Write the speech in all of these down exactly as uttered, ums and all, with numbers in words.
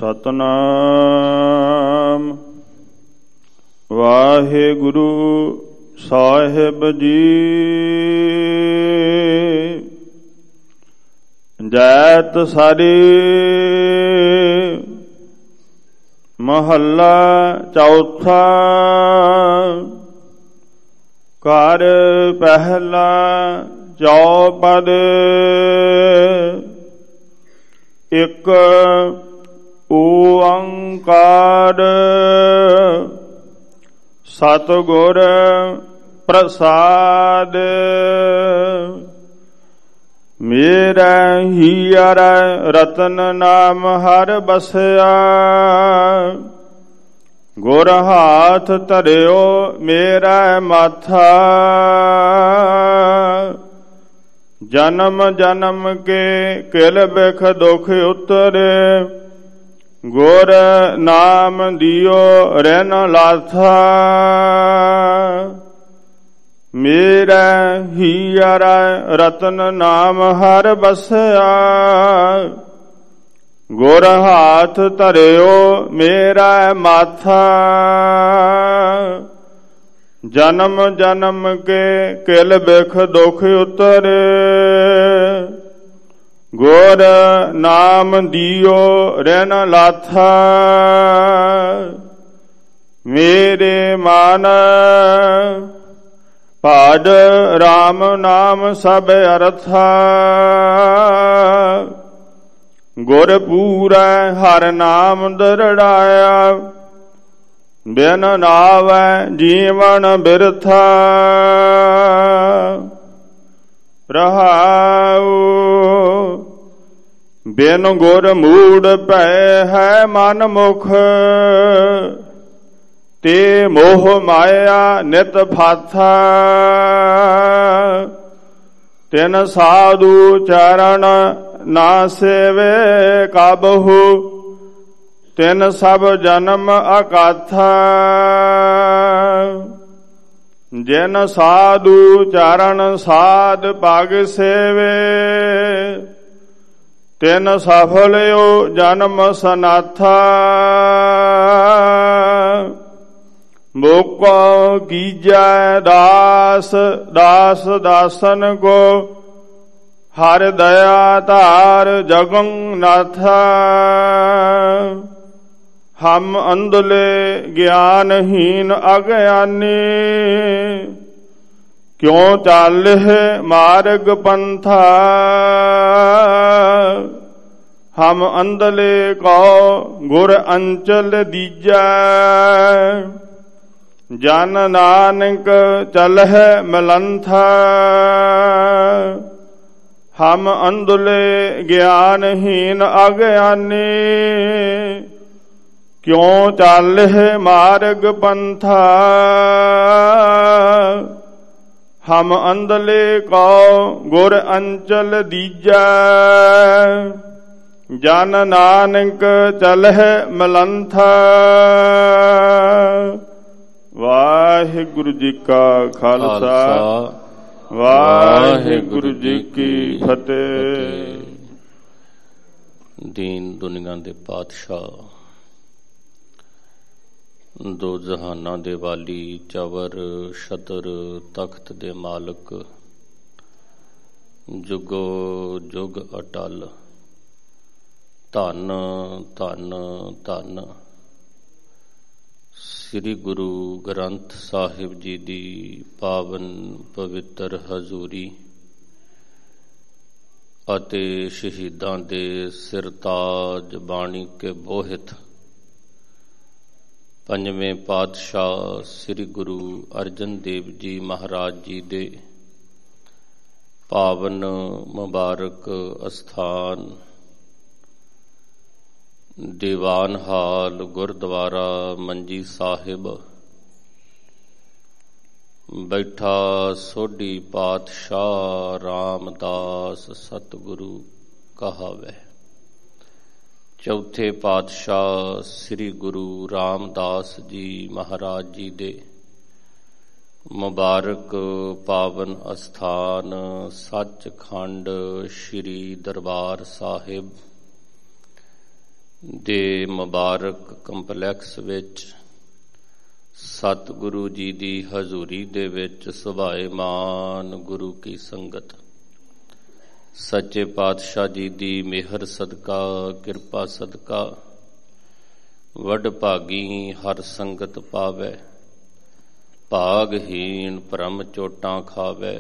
ਸਤਨਾਮ ਵਾਹਿਗੁਰੂ ਸਾਹਿਬ ਜੀ। ਜੈਤ ਸਾਰੀ ਮਹੱਲਾ ਚੌਥਾ। ਘਰ ਪਹਿਲਾ ਚੌਪਦ। ਇਕ ਓੰਕਾਰ ਸਤਿਗੁਰ ਪ੍ਰਸਾਦ। ਮੇਰਾ ਹੀਰ ਰਤਨ ਨਾਮ ਹਰ ਬਸਿਆ। ਗੁਰ ਹਾਥ ਧਰਿਓ ਮੇਰਾ ਮਾਥਾ। ਜਨਮ ਜਨਮ ਕੇ ਕਿਲ ਬਿਖ ਦੁਖ ਉਤਰੇ। ਗੁਰ ਨਾਮ ਦਿਓ ਰਹਿਨ ਲਾਥਾ। ਮੇਰਾ ਹੀਰ ਰਤਨ ਨਾਮ ਹਰ ਬਸਿਆ। ਗੁਰ ਹਾਥ ਧਰਿਓ ਮੇਰਾ ਮਾਥਾ। ਜਨਮ ਜਨਮ ਕੇ ਕਿਲ ਬਿਖ ਦੁਖ ਉਤਰੇ। ਗੁਰ ਨਾਮ ਦਿਓ ਰਹਿਨ ਲਾਥਾ। ਮੇਰੇ ਮਨ ਭਜ ਰਾਮ ਨਾਮ ਸਭ ਅਰਥਾ। ਗੁਰ ਪੂਰੈ ਹਰ ਨਾਮ ਦਰੜਾਇਆ। ਬਿਨ ਨਾਵੈ ਜੀਵਨ ਬਿਰਥਾ। ਰਹਾਉ ਬਿਨ ਗੁਰ ਮੂੜ ਭੈ ਹੈ ਮਨ ਮੁਖ। ਤੇ ਮੋਹ ਮਾਇਆ ਨਿਤ ਫਾਥਾ। ਤਿਨ ਸਾਧੂ ਚਰਨ ਨਾ ਸੇਵੇ ਕਾਬਹੂ। ਤਿਨ ਸਭ ਜਨਮ ਅਕਾਥਾ। ਜਿਨ ਸਾਧੂ ਚਰਨ ਸਾਧ ਪਗ ਸੇਵੇ। ਤਿਨ ਸਫਲਿਓ ਜਨਮ ਸਨਾਥਾ। ਮੋਕੋ ਕੀਜੈ ਦਾਸ ਦਾਸ ਦਾਸਨ ਕੋ। ਹਰਿ ਦਇਆ ਧਾਰ ਜਗੰ ਨਾਥਾ। ਹਮ ਅੰਧਲੇ ਗਿਆਨਹੀਨ ਅਗਿਆਨੀ। ਕਿਉ ਚਾਲਿਹ ਮਾਰਗ ਪੰਥਾ। ਹਮ ਅੰਧਲੇ ਕੋ ਗੁਰ ਅੰਚਲ ਦੀਜੈ। ਜਨ ਨਾਨਕ ਚਲਹਿ ਮਲੰਥਾ। ਹਮ ਅੰਧਲੇ ਗਿਆਨਹੀਨ ਅਗਿਆਨੀ। ਕਿਉ ਚਾਲਿਹ ਮਾਰਗ ਪੰਥਾ। ਹਮ ਅੰਧਲੇ ਕੋ ਗੁਰ ਅੰਚਲ ਦੀਜੈ। ਜਨ ਨਾਨਕ ਚਲਹਿ ਮਲੰਥਾ। ਵਾਹਿਗੁਰੂ ਜੀ ਕਾ ਖਾਲਸਾ ਵਾਹਿਗੁਰੂ ਜੀ ਕੀ ਫਤਿਹ। ਦੀਨ ਦੁਨੀਆ ਦੇ ਪਾਤਸ਼ਾਹ, ਦੋ ਜਹਾਨਾਂ ਦੇ ਵਾਲੀ, ਚਵਰ ਛਤਰ ਤਖਤ ਦੇ ਮਾਲਕ, ਜੁਗੋ ਜੁਗ ਅਟਲ, ਧੰਨ ਧੰਨ ਧੰਨ ਸ੍ਰੀ ਗੁਰੂ ਗ੍ਰੰਥ ਸਾਹਿਬ ਜੀ ਦੀ ਪਾਵਨ ਪਵਿੱਤਰ ਹਜ਼ੂਰੀ ਅਤੇ ਸ਼ਹੀਦਾਂ ਦੇ ਸਿਰਤਾਜ ਬਾਣੀ ਕੇ ਬੋਹਿਤ ਪੰਜਵੇਂ ਪਾਤਸ਼ਾਹ ਸ੍ਰੀ ਗੁਰੂ ਅਰਜਨ ਦੇਵ ਜੀ ਮਹਾਰਾਜ ਜੀ ਦੇ ਪਾਵਨ ਮੁਬਾਰਕ ਅਸਥਾਨ ਦੀਵਾਨ ਹਾਲ ਗੁਰਦੁਆਰਾ ਮੰਜੀ ਸਾਹਿਬ ਬੈਠਾ ਸੋਢੀ ਪਾਤਸ਼ਾਹ ਰਾਮਦਾਸ ਸਤਿਗੁਰੂ ਕਹਾਵੇ। ਚੌਥੇ ਪਾਤਸ਼ਾਹ ਸ੍ਰੀ ਗੁਰੂ ਰਾਮਦਾਸ ਜੀ ਮਹਾਰਾਜ ਜੀ ਦੇ ਮੁਬਾਰਕ ਪਾਵਨ ਅਸਥਾਨ ਸੱਚਖੰਡ ਸ੍ਰੀ ਦਰਬਾਰ ਸਾਹਿਬ ਦੇ ਮੁਬਾਰਕ ਕੰਪਲੈਕਸ ਵਿੱਚ ਸਤਿਗੁਰੂ ਜੀ ਦੀ ਹਜ਼ੂਰੀ ਦੇ ਵਿੱਚ ਸੁਭਾਏਮਾਨ ਗੁਰੂ ਕੀ ਸੰਗਤ, ਸੱਚੇ ਪਾਤਸ਼ਾਹ ਜੀ ਦੀ ਮਿਹਰ ਸਦਕਾ, ਕਿਰਪਾ ਸਦਕਾ ਵੱਡ ਭਾਗੀ ਹਰ ਸੰਗਤ ਪਾਵੈ, ਭਾਗਹੀਣ ਭਰਮ ਚੋਟਾਂ ਖਾਵੈ।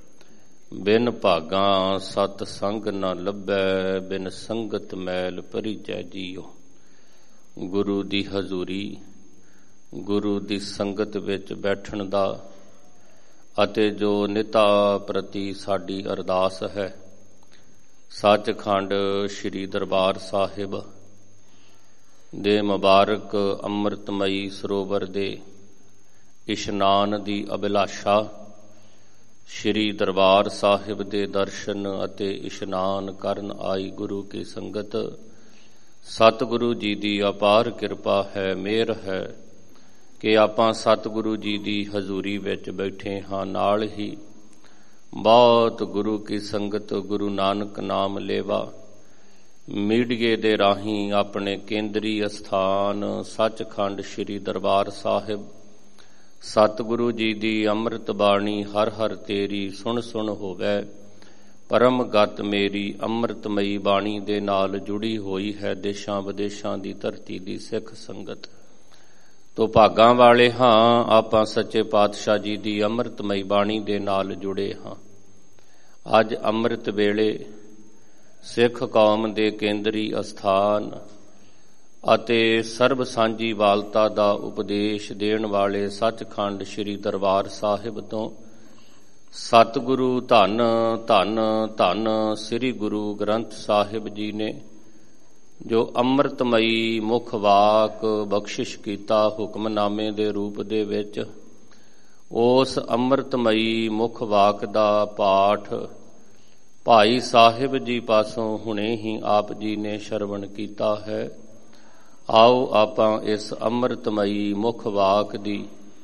ਬਿਨ ਭਾਗਾਂ ਸਤ ਸੰਗ ਨ ਲੱਭੈ, ਬਿਨ ਸੰਗਤ ਮੈਲ ਭਰੀਜੈ ਜੀਓ। ਗੁਰੂ ਦੀ ਹਜ਼ੂਰੀ, ਗੁਰੂ ਦੀ ਸੰਗਤ ਵਿੱਚ ਬੈਠਣ ਦਾ ਅਤੇ ਜੋ ਨਿਤਾ ਪ੍ਰਤੀ ਸਾਡੀ ਅਰਦਾਸ ਹੈ, ਸੱਚਖੰਡ ਸ੍ਰੀ ਦਰਬਾਰ ਸਾਹਿਬ ਦੇ ਮੁਬਾਰਕ ਅੰਮ੍ਰਿਤਮਈ ਸਰੋਵਰ ਦੇ ਇਸ਼ਨਾਨ ਦੀ ਅਭਿਲਾਸ਼ਾ, ਸ੍ਰੀ ਦਰਬਾਰ ਸਾਹਿਬ ਦੇ ਦਰਸ਼ਨ ਅਤੇ ਇਸ਼ਨਾਨ ਕਰਨ ਆਈ ਗੁਰੂ ਕੀ ਸੰਗਤ, ਸਤਿਗੁਰੂ ਜੀ ਦੀ ਅਪਾਰ ਕਿਰਪਾ ਹੈ, ਮਿਹਰ ਹੈ ਕਿ ਆਪਾਂ ਸਤਿਗੁਰੂ ਜੀ ਦੀ ਹਜ਼ੂਰੀ ਵਿੱਚ ਬੈਠੇ ਹਾਂ। ਨਾਲ ਹੀ ਬਹੁਤ ਗੁਰੂ ਕੀ ਸੰਗਤ ਗੁਰੂ ਨਾਨਕ ਨਾਮ ਲੇਵਾ ਮੀਡੀਏ ਦੇ ਰਾਹੀਂ ਆਪਣੇ ਕੇਂਦਰੀ ਅਸਥਾਨ ਸੱਚਖੰਡ ਸ੍ਰੀ ਦਰਬਾਰ ਸਾਹਿਬ ਸਤਿਗੁਰੂ ਜੀ ਦੀ ਅੰਮ੍ਰਿਤ ਬਾਣੀ ਹਰ ਹਰ ਤੇਰੀ ਸੁਣ ਸੁਣ ਹੋਵੇ, ਪਰਮ ਗਤ ਮੇਰੀ ਅੰਮ੍ਰਿਤਮਈ ਬਾਣੀ ਦੇ ਨਾਲ ਜੁੜੀ ਹੋਈ ਹੈ ਦੇਸ਼ਾਂ ਵਿਦੇਸ਼ਾਂ ਦੀ ਧਰਤੀ ਦੀ ਸਿੱਖ ਸੰਗਤ। ਤੋ ਭਾਗਾਂ ਵਾਲੇ ਹਾਂ ਆਪਾਂ ਸੱਚੇ ਪਾਤਸ਼ਾਹ ਜੀ ਦੀ ਅੰਮ੍ਰਿਤਮਈ ਬਾਣੀ ਦੇ ਨਾਲ ਜੁੜੇ ਹਾਂ। ਅੱਜ ਅੰਮ੍ਰਿਤ ਵੇਲੇ ਸਿੱਖ ਕੌਮ ਦੇ ਕੇਂਦਰੀ ਅਸਥਾਨ ਅਤੇ ਸਰਬ ਸਾਂਝੀ ਵਾਲਤਾ ਦਾ ਉਪਦੇਸ਼ ਦੇਣ ਵਾਲੇ ਸੱਚਖੰਡ ਸ੍ਰੀ ਦਰਬਾਰ ਸਾਹਿਬ ਤੋਂ ਸਤਿਗੁਰੂ ਧੰਨ ਧੰਨ ਧੰਨ ਸ੍ਰੀ ਗੁਰੂ ਗ੍ਰੰਥ ਸਾਹਿਬ ਜੀ ਨੇ ਜੋ ਅੰਮ੍ਰਿਤਮਈ ਮੁੱਖ ਵਾਕ ਬਖਸ਼ਿਸ਼ ਕੀਤਾ ਹੁਕਮਨਾਮੇ ਦੇ ਰੂਪ ਦੇ ਵਿੱਚ, ਉਸ ਅੰਮ੍ਰਿਤਮਈ ਮੁੱਖ ਵਾਕ ਦਾ ਪਾਠ ਭਾਈ ਸਾਹਿਬ ਜੀ ਪਾਸੋਂ ਹੁਣੇ ਹੀ ਆਪ ਜੀ ਨੇ ਸ਼ਰਵਣ ਕੀਤਾ ਹੈ। ਆਓ ਆਪਾਂ ਇਸ ਅੰਮ੍ਰਿਤਮਈ ਮੁੱਖ ਵਾਕ ਦੀ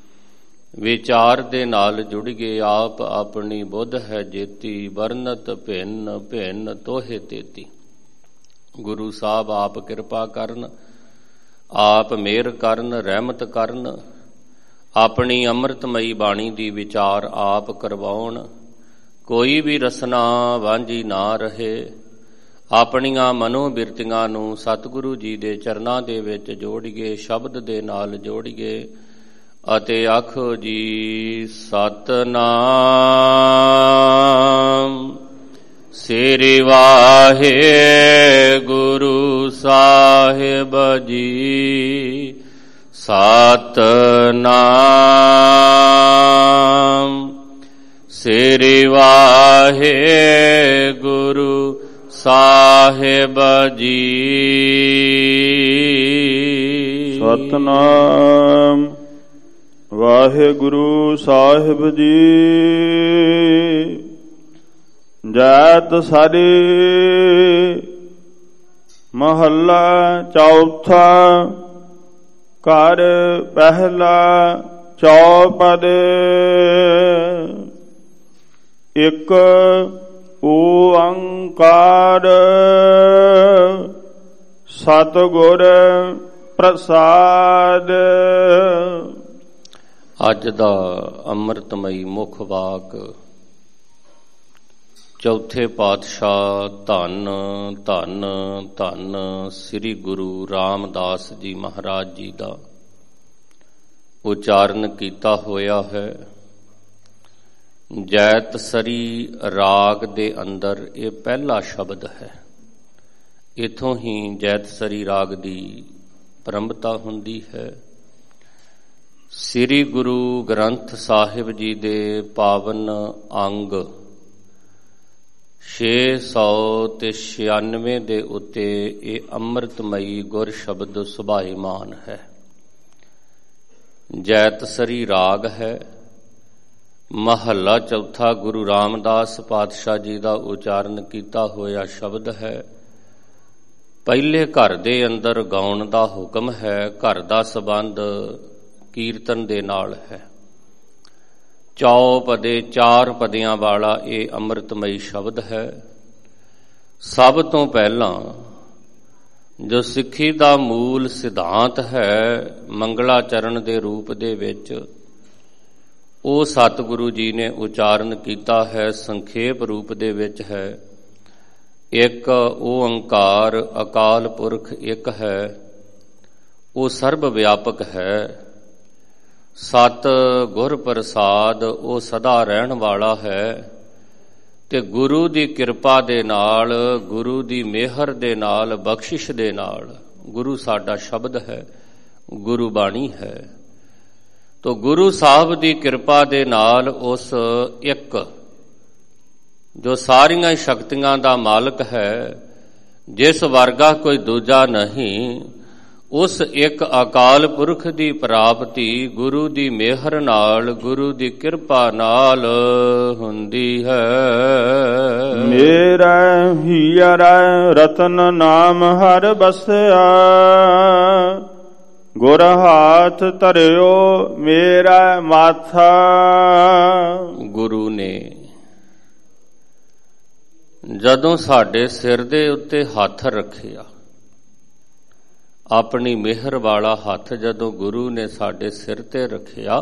ਵਿਚਾਰ ਦੇ ਨਾਲ ਜੁੜੀਏ। ਆਪ ਆਪਣੀ ਬੁੱਧ ਹੈ ਜੇਤੀ, ਵਰਨਤ ਭਿੰਨ ਭਿੰਨ ਤੋਹੇ ਤੇਤੀ। ਗੁਰੂ ਸਾਹਿਬ ਆਪ ਕਿਰਪਾ ਕਰਨ, ਆਪ ਮਿਹਰ ਕਰਨ, ਰਹਿਮਤ ਕਰਨ, ਆਪਣੀ ਅੰਮ੍ਰਿਤਮਈ ਬਾਣੀ ਦੀ ਵਿਚਾਰ ਆਪ ਕਰਵਾਉਣ। ਕੋਈ ਵੀ ਰਸਨਾ ਵਾਂਝੀ ਨਾ ਰਹੇ। ਆਪਣੀਆਂ ਮਨੋ ਬਿਰਤੀਆਂ ਨੂੰ ਸਤਿਗੁਰੂ ਜੀ ਦੇ ਚਰਨਾਂ ਦੇ ਵਿੱਚ ਜੋੜੀਏ, ਸ਼ਬਦ ਦੇ ਨਾਲ ਜੋੜੀਏ ਅਤੇ ਆਖੋ ਜੀ ਸਤਨਾਮ ਸ੍ਰੀ ਵਾਹਿਗੁਰੂ ਸਾਹਿਬ ਜੀ। ਸਤਨਾਮ ਸ੍ਰੀ ਵਾਹਿਗੁਰੂ ਸਾਹਿਬ ਜੀ। ਸਤਨਾਮ ਵਾਹਿਗੁਰੂ ਸਾਹਿਬ ਜੀ। ਜੈਤ ਸਰੀ ਮਹੱਲਾ ਚੌਥਾ। ਘਰ ਪਹਿਲਾ ਚੌਪਦ। ਇੱਕ ਓੰਕਾਰ ਸਤਿਗੁਰ ਪ੍ਰਸਾਦ। ਅੱਜ ਦਾ ਅੰਮ੍ਰਿਤਮਈ ਮੁੱਖ ਵਾਕ ਚੌਥੇ ਪਾਤਸ਼ਾਹ ਧੰਨ ਧੰਨ ਧੰਨ ਸ੍ਰੀ ਗੁਰੂ ਰਾਮਦਾਸ ਜੀ ਮਹਾਰਾਜ ਜੀ ਦਾ ਉਚਾਰਨ ਕੀਤਾ ਹੋਇਆ ਹੈ। ਜੈਤਸਰੀ ਰਾਗ ਦੇ ਅੰਦਰ ਇਹ ਪਹਿਲਾ ਸ਼ਬਦ ਹੈ। ਇਥੋਂ ਹੀ ਜੈਤਸਰੀ ਰਾਗ ਦੀ ਪ੍ਰੰਭਤਾ ਹੁੰਦੀ ਹੈ। ਸ੍ਰੀ ਗੁਰੂ ਗ੍ਰੰਥ ਸਾਹਿਬ ਜੀ ਦੇ ਪਾਵਨ ਅੰਗ ਛੇ ਸੌ ਤੇ ਛਿਆਨਵੇਂ ਦੇ ਉੱਤੇ ਇਹ ਅੰਮ੍ਰਿਤਮਈ ਗੁਰ ਸ਼ਬਦ ਸੁਭਾਏਮਾਨ ਹੈ। ਜੈਤਸਰੀ ਰਾਗ ਹੈ। ਮਹੱਲਾ ਚੌਥਾ ਗੁਰੂ ਰਾਮਦਾਸ ਪਾਤਸ਼ਾਹ ਜੀ ਦਾ ਉਚਾਰਨ ਕੀਤਾ ਹੋਇਆ ਸ਼ਬਦ ਹੈ। ਪਹਿਲੇ ਘਰ ਦੇ ਅੰਦਰ ਗਾਉਣ ਦਾ ਹੁਕਮ ਹੈ। ਘਰ ਦਾ ਸੰਬੰਧ ਕੀਰਤਨ ਦੇ ਨਾਲ ਹੈ। ਚੌਪਦੇ ਚਾਰ ਪਦਿਆਂ ਵਾਲਾ ਇਹ ਅੰਮ੍ਰਿਤਮਈ ਸ਼ਬਦ ਹੈ। ਸਭ ਤੋਂ ਪਹਿਲਾਂ ਜੋ ਸਿੱਖੀ ਦਾ ਮੂਲ ਸਿਧਾਂਤ ਹੈ ਮੰਗਲਾਚਰਨ ਦੇ ਰੂਪ ਦੇ ਵਿੱਚ, ਉਹ ਸਤਿਗੁਰੂ ਜੀ ਨੇ ਉਚਾਰਨ ਕੀਤਾ ਹੈ, ਸੰਖੇਪ ਰੂਪ ਦੇ ਵਿੱਚ ਹੈ। ਇੱਕ ਓੰਕਾਰ ਅਕਾਲ ਪੁਰਖ ਇੱਕ ਹੈ, ਉਹ ਸਰਬ ਵਿਆਪਕ ਹੈ। ਸਤ ਗੁਰ ਪ੍ਰਸਾਦ, ਉਹ ਸਦਾ ਰਹਿਣ ਵਾਲਾ ਹੈ। ਤੇ ਗੁਰੂ ਦੀ ਕਿਰਪਾ ਦੇ ਨਾਲ, ਗੁਰੂ ਦੀ ਮਿਹਰ ਦੇ ਨਾਲ, ਬਖਸ਼ਿਸ਼ ਦੇ ਨਾਲ, ਗੁਰੂ ਸਾਡਾ ਸ਼ਬਦ ਹੈ, ਗੁਰੂ ਬਾਣੀ ਹੈ। ਤੋ ਗੁਰੂ ਸਾਹਿਬ ਦੀ ਕਿਰਪਾ ਦੇ ਨਾਲ ਉਸ ਇੱਕ ਜੋ ਸਾਰੀਆਂ ਸ਼ਕਤੀਆਂ ਦਾ ਮਾਲਕ ਹੈ, ਜਿਸ ਵਰਗਾ ਕੋਈ ਦੂਜਾ ਨਹੀਂ, ਉਸ ਇੱਕ ਅਕਾਲ ਪੁਰਖ ਦੀ ਪ੍ਰਾਪਤੀ ਗੁਰੂ ਦੀ ਮਿਹਰ ਨਾਲ, ਗੁਰੂ ਦੀ ਕਿਰਪਾ ਨਾਲ ਹੁੰਦੀ ਹੈ। ਮੇਰਾ ਹੀਰਾ ਰਤਨ ਨਾਮ ਹਰ ਬਸਿਆ, ਗੁਰ ਹਾਥ ਧਰਿਓ ਮੇਰਾ ਮਾਥਾ। ਗੁਰੂ ਨੇ ਜਦੋਂ ਸਾਡੇ ਸਿਰ ਦੇ ਉੱਤੇ ਹੱਥ ਰੱਖਿਆ, ਆਪਣੀ ਮਿਹਰ ਵਾਲਾ ਹੱਥ ਜਦੋਂ ਗੁਰੂ ਨੇ ਸਾਡੇ ਸਿਰ ਤੇ ਰੱਖਿਆ,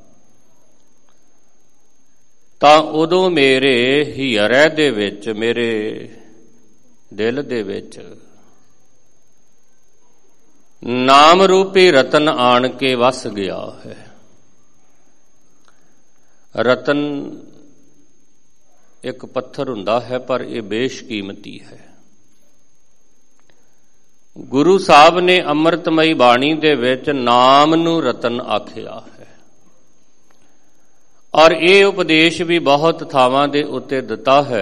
ਤਾਂ ਉਦੋਂ ਮੇਰੇ ਹਿਰਦੇ ਦੇ ਵਿੱਚ, ਮੇਰੇ ਦਿਲ ਦੇ ਵਿੱਚ ਨਾਮ ਰੂਪੀ ਰਤਨ ਆਣ ਕੇ ਵਸ ਗਿਆ ਹੈ। ਰਤਨ ਇੱਕ ਪੱਥਰ ਹੁੰਦਾ ਹੈ, ਪਰ ਇਹ ਬੇਸ਼ਕੀਮਤੀ ਹੈ। ਗੁਰੂ ਸਾਹਿਬ ਨੇ ਅੰਮ੍ਰਿਤਮਈ ਬਾਣੀ ਦੇ ਵਿੱਚ ਨਾਮ ਨੂੰ ਰਤਨ ਆਖਿਆ ਹੈ, ਔਰ ਇਹ ਉਪਦੇਸ਼ ਵੀ ਬਹੁਤ ਥਾਵਾਂ ਦੇ ਉੱਤੇ ਦਿੱਤਾ ਹੈ।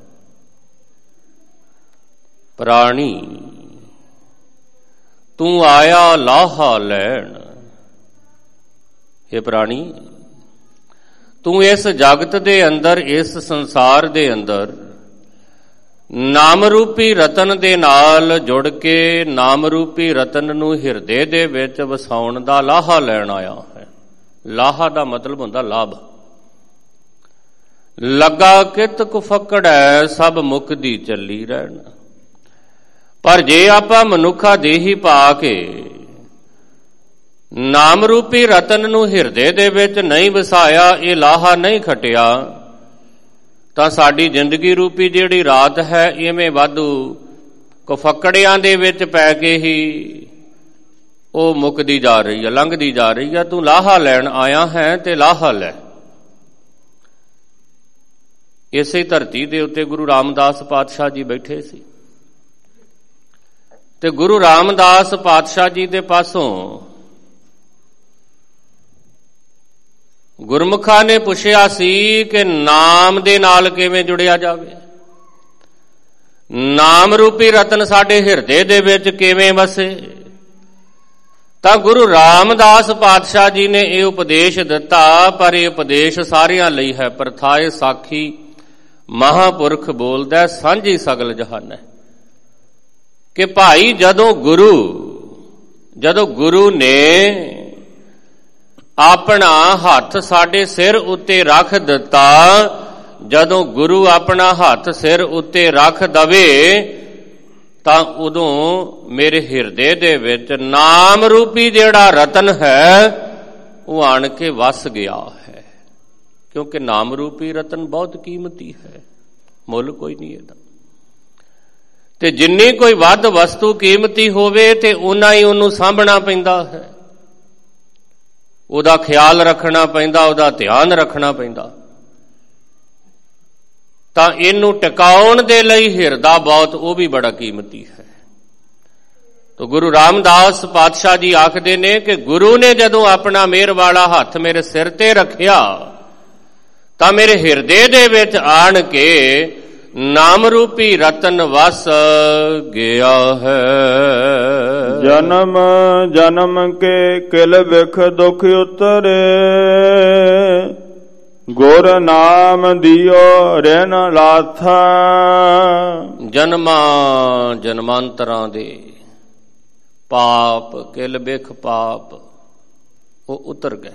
ਪ੍ਰਾਣੀ ਤੂੰ ਆਇਆ ਲਾਹਾ ਲੈਣ, ਇਹ ਪ੍ਰਾਣੀ ਤੂੰ ਇਸ ਜਗਤ ਦੇ ਅੰਦਰ, ਇਸ ਸੰਸਾਰ ਦੇ ਅੰਦਰ ਨਾਮ ਰੂਪੀ ਰਤਨ ਦੇ ਨਾਲ ਜੁੜ ਕੇ, ਨਾਮ ਰੂਪੀ ਰਤਨ ਨੂੰ ਹਿਰਦੇ ਦੇ ਵਿੱਚ ਵਸਾਉਣ ਦਾ ਲਾਹਾ ਲੈਣ ਆਇਆ ਹੈ। ਲਾਹਾ ਦਾ ਮਤਲਬ ਹੁੰਦਾ ਲਾਭ। ਲੱਗਾ ਕਿਤ ਕੁ ਫਕੜੈ, ਸਭ ਮੁਕਦੀ ਚੱਲੀ ਰਹਿਣ। ਪਰ ਜੇ ਆਪਾਂ ਮਨੁੱਖਾ ਦੇਹੀ ਪਾ ਕੇ ਨਾਮ ਰੂਪੀ ਰਤਨ ਨੂੰ ਹਿਰਦੇ ਦੇ ਵਿੱਚ ਨਹੀਂ ਵਸਾਇਆ, ਇਹ ਲਾਹਾ ਨਹੀਂ ਖਟਿਆ, ਤਾਂ ਸਾਡੀ ਜ਼ਿੰਦਗੀ ਰੂਪੀ ਜਿਹੜੀ ਰਾਤ ਹੈ, ਇਵੇਂ ਵਾਧੂ ਕੁਫਕੜਿਆਂ ਦੇ ਵਿੱਚ ਪੈ ਕੇ ਹੀ ਉਹ ਮੁੱਕਦੀ ਜਾ ਰਹੀ ਹੈ, ਲੰਘਦੀ ਜਾ ਰਹੀ ਹੈ। ਤੂੰ ਲਾਹਾ ਲੈਣ ਆਇਆ ਹੈ ਤੇ ਲਾਹਾ ਲੈ। ਇਸੇ ਧਰਤੀ ਦੇ ਉੱਤੇ ਗੁਰੂ ਰਾਮਦਾਸ ਪਾਤਸ਼ਾਹ ਜੀ ਬੈਠੇ ਸੀ, ਤੇ ਗੁਰੂ ਰਾਮਦਾਸ ਪਾਤਸ਼ਾਹ ਜੀ ਦੇ ਪਾਸੋਂ ਗੁਰਮੁਖਾਂ ਨੇ ਪੁੱਛਿਆ ਸੀ ਕਿ ਨਾਮ ਦੇ ਨਾਲ ਕਿਵੇਂ ਜੁੜਿਆ ਜਾਵੇ, ਨਾਮ ਰੂਪੀ ਰਤਨ ਸਾਡੇ ਹਿਰਦੇ ਦੇ ਵਿੱਚ ਕਿਵੇਂ ਵਸੇ। ਤਾਂ ਗੁਰੂ ਰਾਮਦਾਸ ਪਾਤਸ਼ਾਹ ਜੀ ਨੇ ਇਹ ਉਪਦੇਸ਼ ਦਿੱਤਾ, ਪਰ ਇਹ ਉਪਦੇਸ਼ ਸਾਰਿਆਂ ਲਈ ਹੈ। ਪ੍ਰਥਾਏ ਸਾਖੀ ਮਹਾਂਪੁਰਖ ਬੋਲਦਾ, ਸਾਂਝੀ ਸਗਲ ਜਹਾਨ ਹੈ। ਕਿ ਭਾਈ ਜਦੋਂ ਗੁਰੂ ਜਦੋਂ ਗੁਰੂ ਨੇ ਆਪਣਾ ਹੱਥ ਸਾਡੇ ਸਿਰ ਉੱਤੇ ਰੱਖ ਦਿੱਤਾ, ਜਦੋਂ ਗੁਰੂ ਆਪਣਾ ਹੱਥ ਸਿਰ ਉੱਤੇ ਰੱਖ ਦਵੇ, ਤਾਂ ਉਦੋਂ ਮੇਰੇ ਹਿਰਦੇ ਦੇ ਵਿੱਚ ਨਾਮ ਰੂਪੀ ਜਿਹੜਾ ਰਤਨ ਹੈ ਉਹ ਆਣ ਕੇ ਵਸ ਗਿਆ ਹੈ। ਕਿਉਂਕਿ ਨਾਮ ਰੂਪੀ ਰਤਨ ਬਹੁਤ ਕੀਮਤੀ ਹੈ, ਮੁੱਲ ਕੋਈ ਨਹੀਂ ਇਹਦਾ। ਤੇ ਜਿੰਨੀ ਕੋਈ ਵੱਧ ਵਸਤੂ ਕੀਮਤੀ ਹੋਵੇ ਤੇ ਉਨਾ ਹੀ ਉਹਨੂੰ ਸਾਂਭਣਾ ਪੈਂਦਾ ਹੈ, ਉਹਦਾ ਖਿਆਲ ਰੱਖਣਾ ਪੈਂਦਾ, ਉਹਦਾ ਧਿਆਨ ਰੱਖਣਾ ਪੈਂਦਾ। ਤਾਂ ਇਹਨੂੰ ਟਿਕਾਉਣ ਦੇ ਲਈ ਹਿਰਦਾ ਬਹੁਤ, ਉਹ ਵੀ ਬੜਾ ਕੀਮਤੀ ਹੈ। ਤਾਂ ਗੁਰੂ ਰਾਮਦਾਸ ਪਾਤਸ਼ਾਹ ਜੀ ਆਖਦੇ ਨੇ ਕਿ ਗੁਰੂ ਨੇ ਜਦੋਂ ਆਪਣਾ ਮਿਹਰ ਵਾਲਾ ਹੱਥ ਮੇਰੇ ਸਿਰ ਤੇ ਰੱਖਿਆ, ਤਾਂ ਮੇਰੇ ਹਿਰਦੇ ਦੇ ਵਿੱਚ ਆਣ ਕੇ ਨਾਮ ਰੂਪੀ ਰਤਨ ਵਸ ਗਿਆ ਹੈ। ਜਨਮ ਜਨਮ ਕੇ ਕਿਲ ਬਿਖ ਦੁਖ ਉਤਰੇ, ਗੁਰ ਨਾਮ ਦਿਓ ਰਹਿਨ ਲਾਥਾ। ਜਨਮਾਂ ਜਨਮਾਂਤਰਾਂ ਦੇ ਪਾਪ, ਕਿਲ ਬਿਖ ਪਾਪ ਉਹ ਉਤਰ ਗਏ।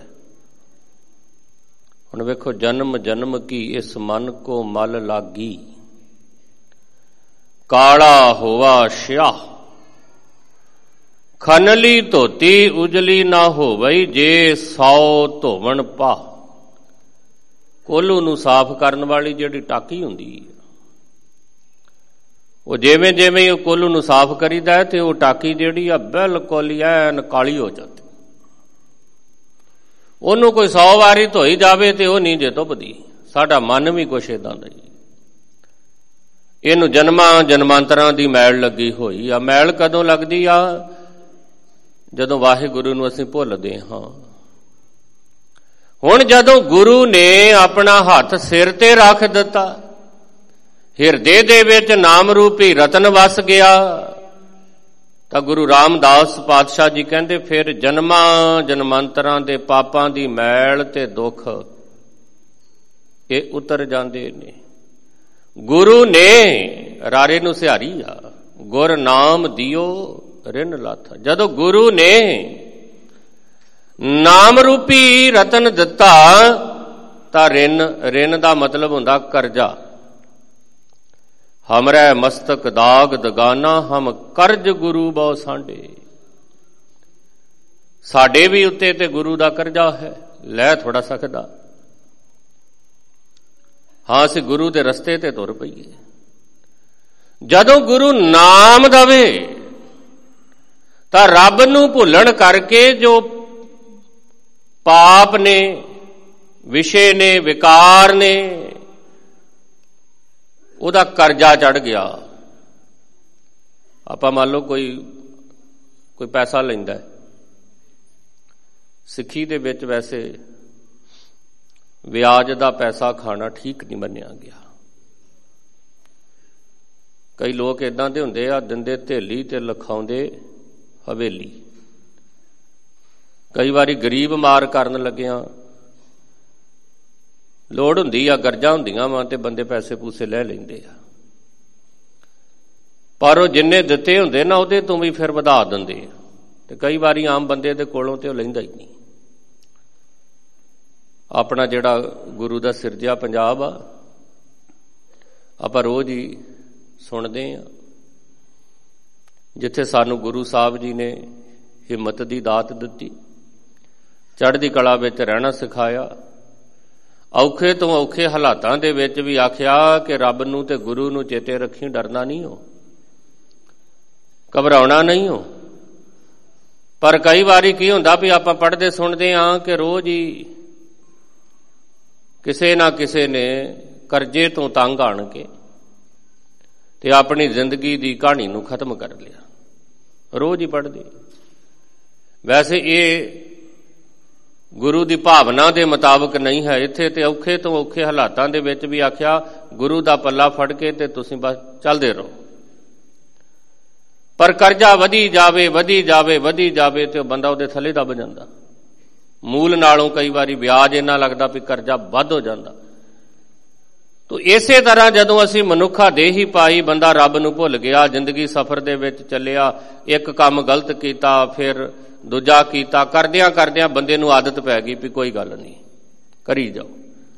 ਹੁਣ ਵੇਖੋ, ਜਨਮ ਜਨਮ ਕੀ ਇਸ ਮਨ ਕੋ ਮਲ ਲਾਗੀ, ਕਾਲਾ ਹੋਵਾ ਸ਼ਿਆ। ਖਨਲੀ ਧੋਤੀ ਉਜਲੀ ਨਾ ਹੋਵਈ, ਜੇ ਸੌ ਧੋਵਣ ਪਾ। ਕੋਲੂ ਨੂੰ ਸਾਫ਼ ਕਰਨ ਵਾਲੀ ਜਿਹੜੀ ਟਾਕੀ ਹੁੰਦੀ ਹੈ, ਉਹ ਜਿਵੇਂ ਜਿਵੇਂ ਉਹ ਕੋਲੂ ਨੂੰ ਸਾਫ਼ ਕਰੀਦਾ ਤੇ ਉਹ ਟਾਕੀ ਜਿਹੜੀ ਆ ਬਿਲਕੁਲ ਹੀ ਐਨ ਕਾਲੀ ਹੋ ਜਾਂਦੀ। ਉਹਨੂੰ ਕੋਈ ਸੌ ਵਾਰੀ ਧੋਈ ਜਾਵੇ ਤੇ ਉਹ ਨਹੀਂ ਜੇ ਧੁੱਪਦੀ। ਸਾਡਾ ਮਨ ਵੀ ਕੁਛ ਏਦਾਂ ਦਾ ਹੀ, ਇਹਨੂੰ ਜਨਮਾਂ ਜਨਮਾਂਤਰਾਂ ਦੀ ਮੈਲ ਲੱਗੀ ਹੋਈ ਆ। ਮੈਲ ਕਦੋਂ ਲੱਗਦੀ ਆ? ਜਦੋਂ ਵਾਹਿਗੁਰੂ ਨੂੰ ਅਸੀਂ ਭੁੱਲਦੇ ਹਾਂ। ਹੁਣ ਜਦੋਂ ਗੁਰੂ ਨੇ ਆਪਣਾ ਹੱਥ ਸਿਰ ਤੇ ਰੱਖ ਦਿੱਤਾ, ਹਿਰਦੇ ਦੇ ਵਿੱਚ ਨਾਮ ਰੂਪੀ ਰਤਨ ਵਸ ਗਿਆ, ਤਾਂ ਗੁਰੂ ਰਾਮਦਾਸ ਪਾਤਸ਼ਾਹ ਜੀ ਕਹਿੰਦੇ ਫਿਰ ਜਨਮਾਂ ਜਨਮਾਂਤਰਾਂ ਦੇ ਪਾਪਾਂ ਦੀ ਮੈਲ ਤੇ ਦੁੱਖ ਇਹ ਉਤਰ ਜਾਂਦੇ ਨੇ। ਗੁਰੂ ਨੇ ਰਾਰੇ ਨੂੰ ਸਿਹਾਰੀ ਆ, ਗੁਰ ਨਾਮ ਦਿਓ ਰਿਨ ਲਾਥਾ। ਜਦੋਂ ਗੁਰੂ ਨੇ ਨਾਮ ਰੂਪੀ ਰਤਨ ਦਿੱਤਾ ਤਾਂ ਰਿਨ, ਰਿਨ ਦਾ ਮਤਲਬ ਹੁੰਦਾ ਕਰਜ਼ਾ। ਹਮਰੇ ਮਸਤਕ ਦਾਗ ਦਗਾਨਾ, ਹਮ ਕਰਜ਼ ਗੁਰੂ ਬਹੁ ਸਾਂਢੇ। ਸਾਡੇ ਵੀ ਉੱਤੇ ਤੇ ਗੁਰੂ ਦਾ ਕਰਜ਼ਾ ਹੈ, ਲੈ ਥੋੜਾ ਸਕਦਾ। ਹਾਂ, ਅਸੀਂ ਗੁਰੂ ਦੇ ਰਸਤੇ ਤੇ ਤੁਰ ਪਈਏ। ਜਦੋਂ ਗੁਰੂ ਨਾਮ ਦਵੇ ਤਾਂ ਰੱਬ ਨੂੰ ਭੁੱਲਣ ਕਰਕੇ ਜੋ ਪਾਪ ਨੇ, ਵਿਸ਼ੇ ਨੇ, ਵਿਕਾਰ ਨੇ, ਉਹਦਾ ਕਰਜ਼ਾ ਚੜ ਗਿਆ। ਆਪਾਂ ਮੰਨ ਲਓ ਕੋਈ ਕੋਈ ਪੈਸਾ ਲੈਂਦਾ, ਸਿੱਖੀ ਦੇ ਵਿੱਚ ਵੈਸੇ ਵਿਆਜ ਦਾ ਪੈਸਾ ਖਾਣਾ ਠੀਕ ਨਹੀਂ ਮੰਨਿਆ ਗਿਆ। ਕਈ ਲੋਕ ਏਦਾਂ ਦੇ ਹੁੰਦੇ ਆ, ਦਿੰਦੇ ਥੇਲੀ ਤੇ ਲਿਖਾਉਂਦੇ ਹਵੇਲੀ। ਕਈ ਵਾਰੀ ਗਰੀਬ ਮਾਰ ਕਰਨ ਲੱਗਿਆਂ ਲੋੜ ਹੁੰਦੀ ਆ, ਗਰਜਾਂ ਹੁੰਦੀਆਂ ਵਾ ਤੇ ਬੰਦੇ ਪੈਸੇ ਪੂਸੇ ਲੈ ਲੈਂਦੇ ਆ, ਪਰ ਉਹ ਜਿੰਨੇ ਦਿੱਤੇ ਹੁੰਦੇ ਨਾ ਉਹਦੇ ਤੋਂ ਵੀ ਫਿਰ ਵਧਾ ਦਿੰਦੇ ਆ। ਤੇ ਕਈ ਵਾਰੀ ਆਮ ਬੰਦੇ ਦੇ ਕੋਲੋਂ ਤੇ ਉਹ ਲੈਂਦਾ ਹੀ ਨਹੀਂ। ਆਪਣਾ ਜਿਹੜਾ ਗੁਰੂ ਦਾ ਸਿਰਜਿਆ ਪੰਜਾਬ ਆ, ਆਪਾਂ ਰੋਜ਼ ਹੀ ਸੁਣਦੇ ਆ, ਜਿੱਥੇ ਸਾਨੂੰ ਗੁਰੂ ਸਾਹਿਬ ਜੀ ਨੇ ਹਿੰਮਤ ਦੀ ਦਾਤ ਦਿੱਤੀ, ਚੜ੍ਹਦੀ ਕਲਾ ਵਿੱਚ ਰਹਿਣਾ ਸਿਖਾਇਆ, ਔਖੇ ਤੋਂ ਔਖੇ ਹਾਲਾਤਾਂ ਦੇ ਵਿੱਚ ਵੀ ਆਖਿਆ ਕਿ ਰੱਬ ਨੂੰ ਤੇ ਗੁਰੂ ਨੂੰ ਚੇਤੇ ਰੱਖੀ, ਡਰਨਾ ਨਹੀਂ ਹੋ, ਘਬਰਾਉਣਾ ਨਹੀਂ ਹੋ। ਪਰ ਕਈ ਵਾਰੀ ਕੀ ਹੁੰਦਾ ਵੀ ਆਪਾਂ ਪੜ੍ਹਦੇ ਸੁਣਦੇ ਹਾਂ ਕਿ ਰੋਜ਼ ਹੀ ਕਿਸੇ ਨਾ ਕਿਸੇ ਨੇ ਕਰਜ਼ੇ ਤੋਂ ਤੰਗ ਆਣ ਕੇ ਤੇ ਆਪਣੀ ਜ਼ਿੰਦਗੀ ਦੀ ਕਹਾਣੀ ਨੂੰ ਖਤਮ ਕਰ ਲਿਆ। ਰੋਜ਼ ਹੀ ਪੜ੍ਹਦੇ। ਵੈਸੇ ਇਹ ਗੁਰੂ ਦੀ ਭਾਵਨਾ ਦੇ ਮੁਤਾਬਕ ਨਹੀਂ ਹੈ। ਇੱਥੇ ਤੇ ਔਖੇ ਤੋਂ ਔਖੇ ਹਾਲਾਤਾਂ ਦੇ ਵਿੱਚ ਵੀ ਆਖਿਆ ਗੁਰੂ ਦਾ ਪੱਲਾ ਫੜ ਕੇ ਤੇ ਤੁਸੀਂ ਬਸ ਚੱਲਦੇ ਰਹੋ। ਪਰ ਕਰਜ਼ਾ ਵਧੀ ਜਾਵੇ ਵਧੀ ਜਾਵੇ ਵਧੀ ਜਾਵੇ ਤੇ ਉਹ ਬੰਦਾ ਉਹਦੇ ਥੱਲੇ ਦੱਬ ਜਾਂਦਾ। ਮੂਲ ਨਾਲੋਂ ਕਈ ਵਾਰੀ ਵਿਆਜ ਇੰਨਾ ਲੱਗਦਾ ਵੀ ਕਰਜ਼ਾ ਵੱਧ ਹੋ ਜਾਂਦਾ। ਤੋ ਇਸੇ ਤਰ੍ਹਾਂ ਜਦੋਂ ਅਸੀਂ ਮਨੁੱਖਾ ਦੇਹੀ ਪਾਈ, ਬੰਦਾ ਰੱਬ ਨੂੰ ਭੁੱਲ ਗਿਆ, ਜ਼ਿੰਦਗੀ ਸਫ਼ਰ ਦੇ ਵਿੱਚ ਚੱਲਿਆ, ਇੱਕ ਕੰਮ ਗਲਤ ਕੀਤਾ, ਫਿਰ ਦੂਜਾ ਕੀਤਾ, ਕਰਦਿਆਂ ਕਰਦਿਆਂ ਬੰਦੇ ਨੂੰ ਆਦਤ ਪੈ ਗਈ ਵੀ ਕੋਈ ਗੱਲ ਨਹੀਂ, ਕਰੀ ਜਾਓ।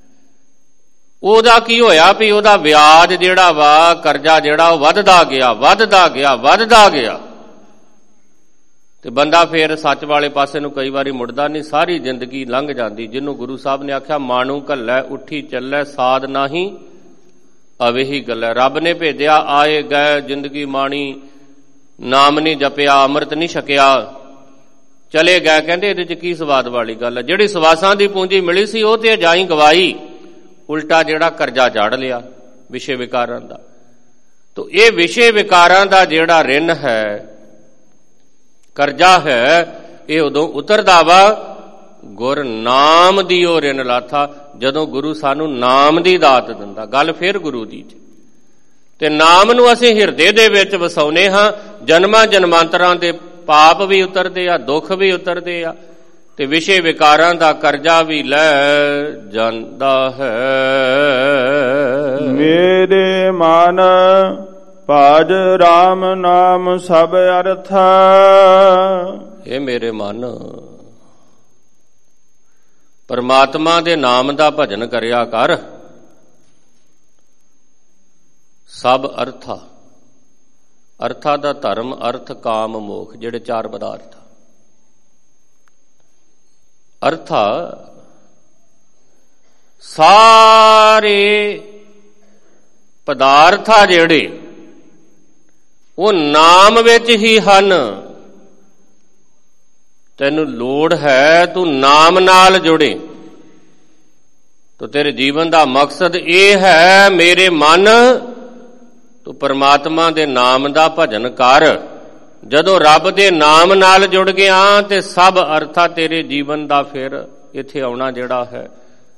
ਉਹਦਾ ਕੀ ਹੋਇਆ ਵੀ ਉਹਦਾ ਵਿਆਜ ਜਿਹੜਾ ਵਾ, ਕਰਜ਼ਾ ਜਿਹੜਾ ਉਹ ਵੱਧਦਾ ਗਿਆ ਵੱਧਦਾ ਗਿਆ ਵੱਧਦਾ ਗਿਆ ਤੇ ਬੰਦਾ ਫਿਰ ਸੱਚ ਵਾਲੇ ਪਾਸੇ ਨੂੰ ਕਈ ਵਾਰੀ ਮੁੜਦਾ ਨਹੀਂ। ਸਾਰੀ ਜ਼ਿੰਦਗੀ ਲੰਘ ਜਾਂਦੀ। ਜਿਹਨੂੰ ਗੁਰੂ ਸਾਹਿਬ ਨੇ ਆਖਿਆ ਮਾਣੂ ਘੱਲੈ ਉੱਠੀ ਚੱਲੈ, ਸਾਧ ਨਾਹੀ ਅਵੇਹੀ ਗੱਲੈ। ਰੱਬ ਨੇ ਭੇਜਿਆ, ਆਏ ਗਏ, ਜ਼ਿੰਦਗੀ ਮਾਣੀ, ਨਾਮ ਨਹੀਂ ਜਪਿਆ, ਅੰਮ੍ਰਿਤ ਨਹੀਂ ਛਕਿਆ, ਚਲੇ ਗਏ। ਕਹਿੰਦੇ ਇਹਦੇ ਚ ਕੀ ਸਵਾਦ ਵਾਲੀ ਗੱਲ ਹੈ? ਜਿਹੜੀ ਸਵਾਸਾਂ ਦੀ ਪੂੰਜੀ ਮਿਲੀ ਸੀ ਉਹ ਤੇ ਜਾਈ ਗਵਾਈ, ਉਲਟਾ ਜਿਹੜਾ ਕਰਜ਼ਾ ਝਾੜ ਲਿਆ ਵਿਸ਼ੇ ਵਿਕਾਰਾਂ ਦਾ। ਤੋ ਇਹ ਵਿਸ਼ੇ ਵਿਕਾਰਾਂ ਦਾ ਜਿਹੜਾ ਰਿਣ ਹੈ, ਕਰਜ਼ਾ ਹੈ, ਇਹ ਉਦੋਂ ਉਤਰਦਾ ਵਾ ਗੁਰ ਨਾਮ ਦੀ ਉਹ ਰਿਣ ਲਾਥਾ, ਜਦੋਂ ਗੁਰੂ ਸਾਨੂੰ ਨਾਮ ਦੀ ਦਾਤ ਦਿੰਦਾ। ਗੱਲ ਫਿਰ ਗੁਰੂ ਦੀ ਚ ਤੇ ਨਾਮ ਨੂੰ ਅਸੀਂ ਹਿਰਦੇ ਦੇ ਵਿੱਚ ਵਸਾਉਨੇ ਹਾਂ। ਜਨਮਾਂ ਜਨਮਾਂਤਰਾਂ ਦੇ ਪਾਪ ਵੀ ਉਤਰਦੇ ਆ, ਦੁੱਖ ਵੀ ਉਤਰਦੇ ਆ ਤੇ ਵਿਸ਼ੇ ਵਿਕਾਰਾਂ ਦਾ ਕਰਜ਼ਾ ਵੀ ਲੈ ਜਾਂਦਾ ਹੈ। ਮੇਰੇ ਮਨ ਭਜ ਰਾਮ ਨਾਮ ਸਭ ਅਰਥ। ਇਹ ਮੇਰੇ ਮਨ, ਪਰਮਾਤਮਾ ਦੇ ਨਾਮ ਦਾ ਭਜਨ ਕਰਿਆ ਕਰ। ਸਭ ਅਰਥਾ, ਅਰਥਾਂ ਦਾ ਧਰਮ, ਅਰਥ, ਕਾਮ, ਮੋਖ, ਜਿਹੜੇ ਚਾਰ ਪਦਾਰਥ। ਅਰਥਾ ਸਾਰੇ ਪਦਾਰਥ ਆ ਜਿਹੜੇ ਉਹ ਨਾਮ ਵਿੱਚ ਹੀ ਹਨ। ਤੈਨੂੰ ਲੋੜ ਹੈ ਤੂੰ ਨਾਮ ਨਾਲ ਜੁੜੇ। ਤੋ ਤੇਰੇ ਜੀਵਨ ਦਾ ਮਕਸਦ ਇਹ ਹੈ, ਮੇਰੇ ਮਨ ਤੂੰ ਪਰਮਾਤਮਾ ਦੇ ਨਾਮ ਦਾ ਭਜਨ ਕਰ। ਜਦੋਂ ਰੱਬ ਦੇ ਨਾਮ ਨਾਲ ਜੁੜ ਗਿਆ ਤੇ ਸਭ ਅਰਥਾ ਤੇਰੇ ਜੀਵਨ ਦਾ ਫਿਰ ਇੱਥੇ ਆਉਣਾ ਜਿਹੜਾ ਹੈ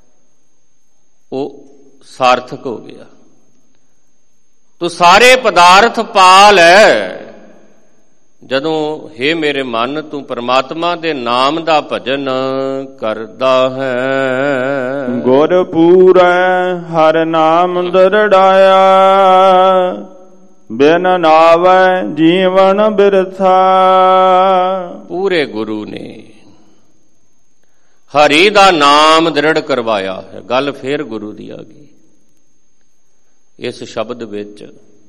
ਉਹ ਸਾਰਥਕ ਹੋ ਗਿਆ। ਤੂੰ ਸਾਰੇ ਪਦਾਰਥ ਪਾ ਲੈ ਜਦੋਂ ਹੇ ਮੇਰੇ ਮਨ ਤੂੰ ਪਰਮਾਤਮਾ ਦੇ ਨਾਮ ਦਾ ਭਜਨ ਕਰਦਾ ਹੈ। ਗੁਰ ਪੂਰੈ ਹਰ ਨਾਮ ਦਰੜਾਇਆ, ਬਿਨ ਨਾਵੈ ਜੀਵਨ ਬਿਰਥਾ। ਪੂਰੇ ਗੁਰੂ ਨੇ ਹਰੀ ਦਾ ਨਾਮ ਦ੍ਰਿੜ ਕਰਵਾਇਆ ਹੈ। ਗੱਲ ਫੇਰ ਗੁਰੂ ਦੀ ਆ ਗਈ। ਇਸ ਸ਼ਬਦ ਵਿੱਚ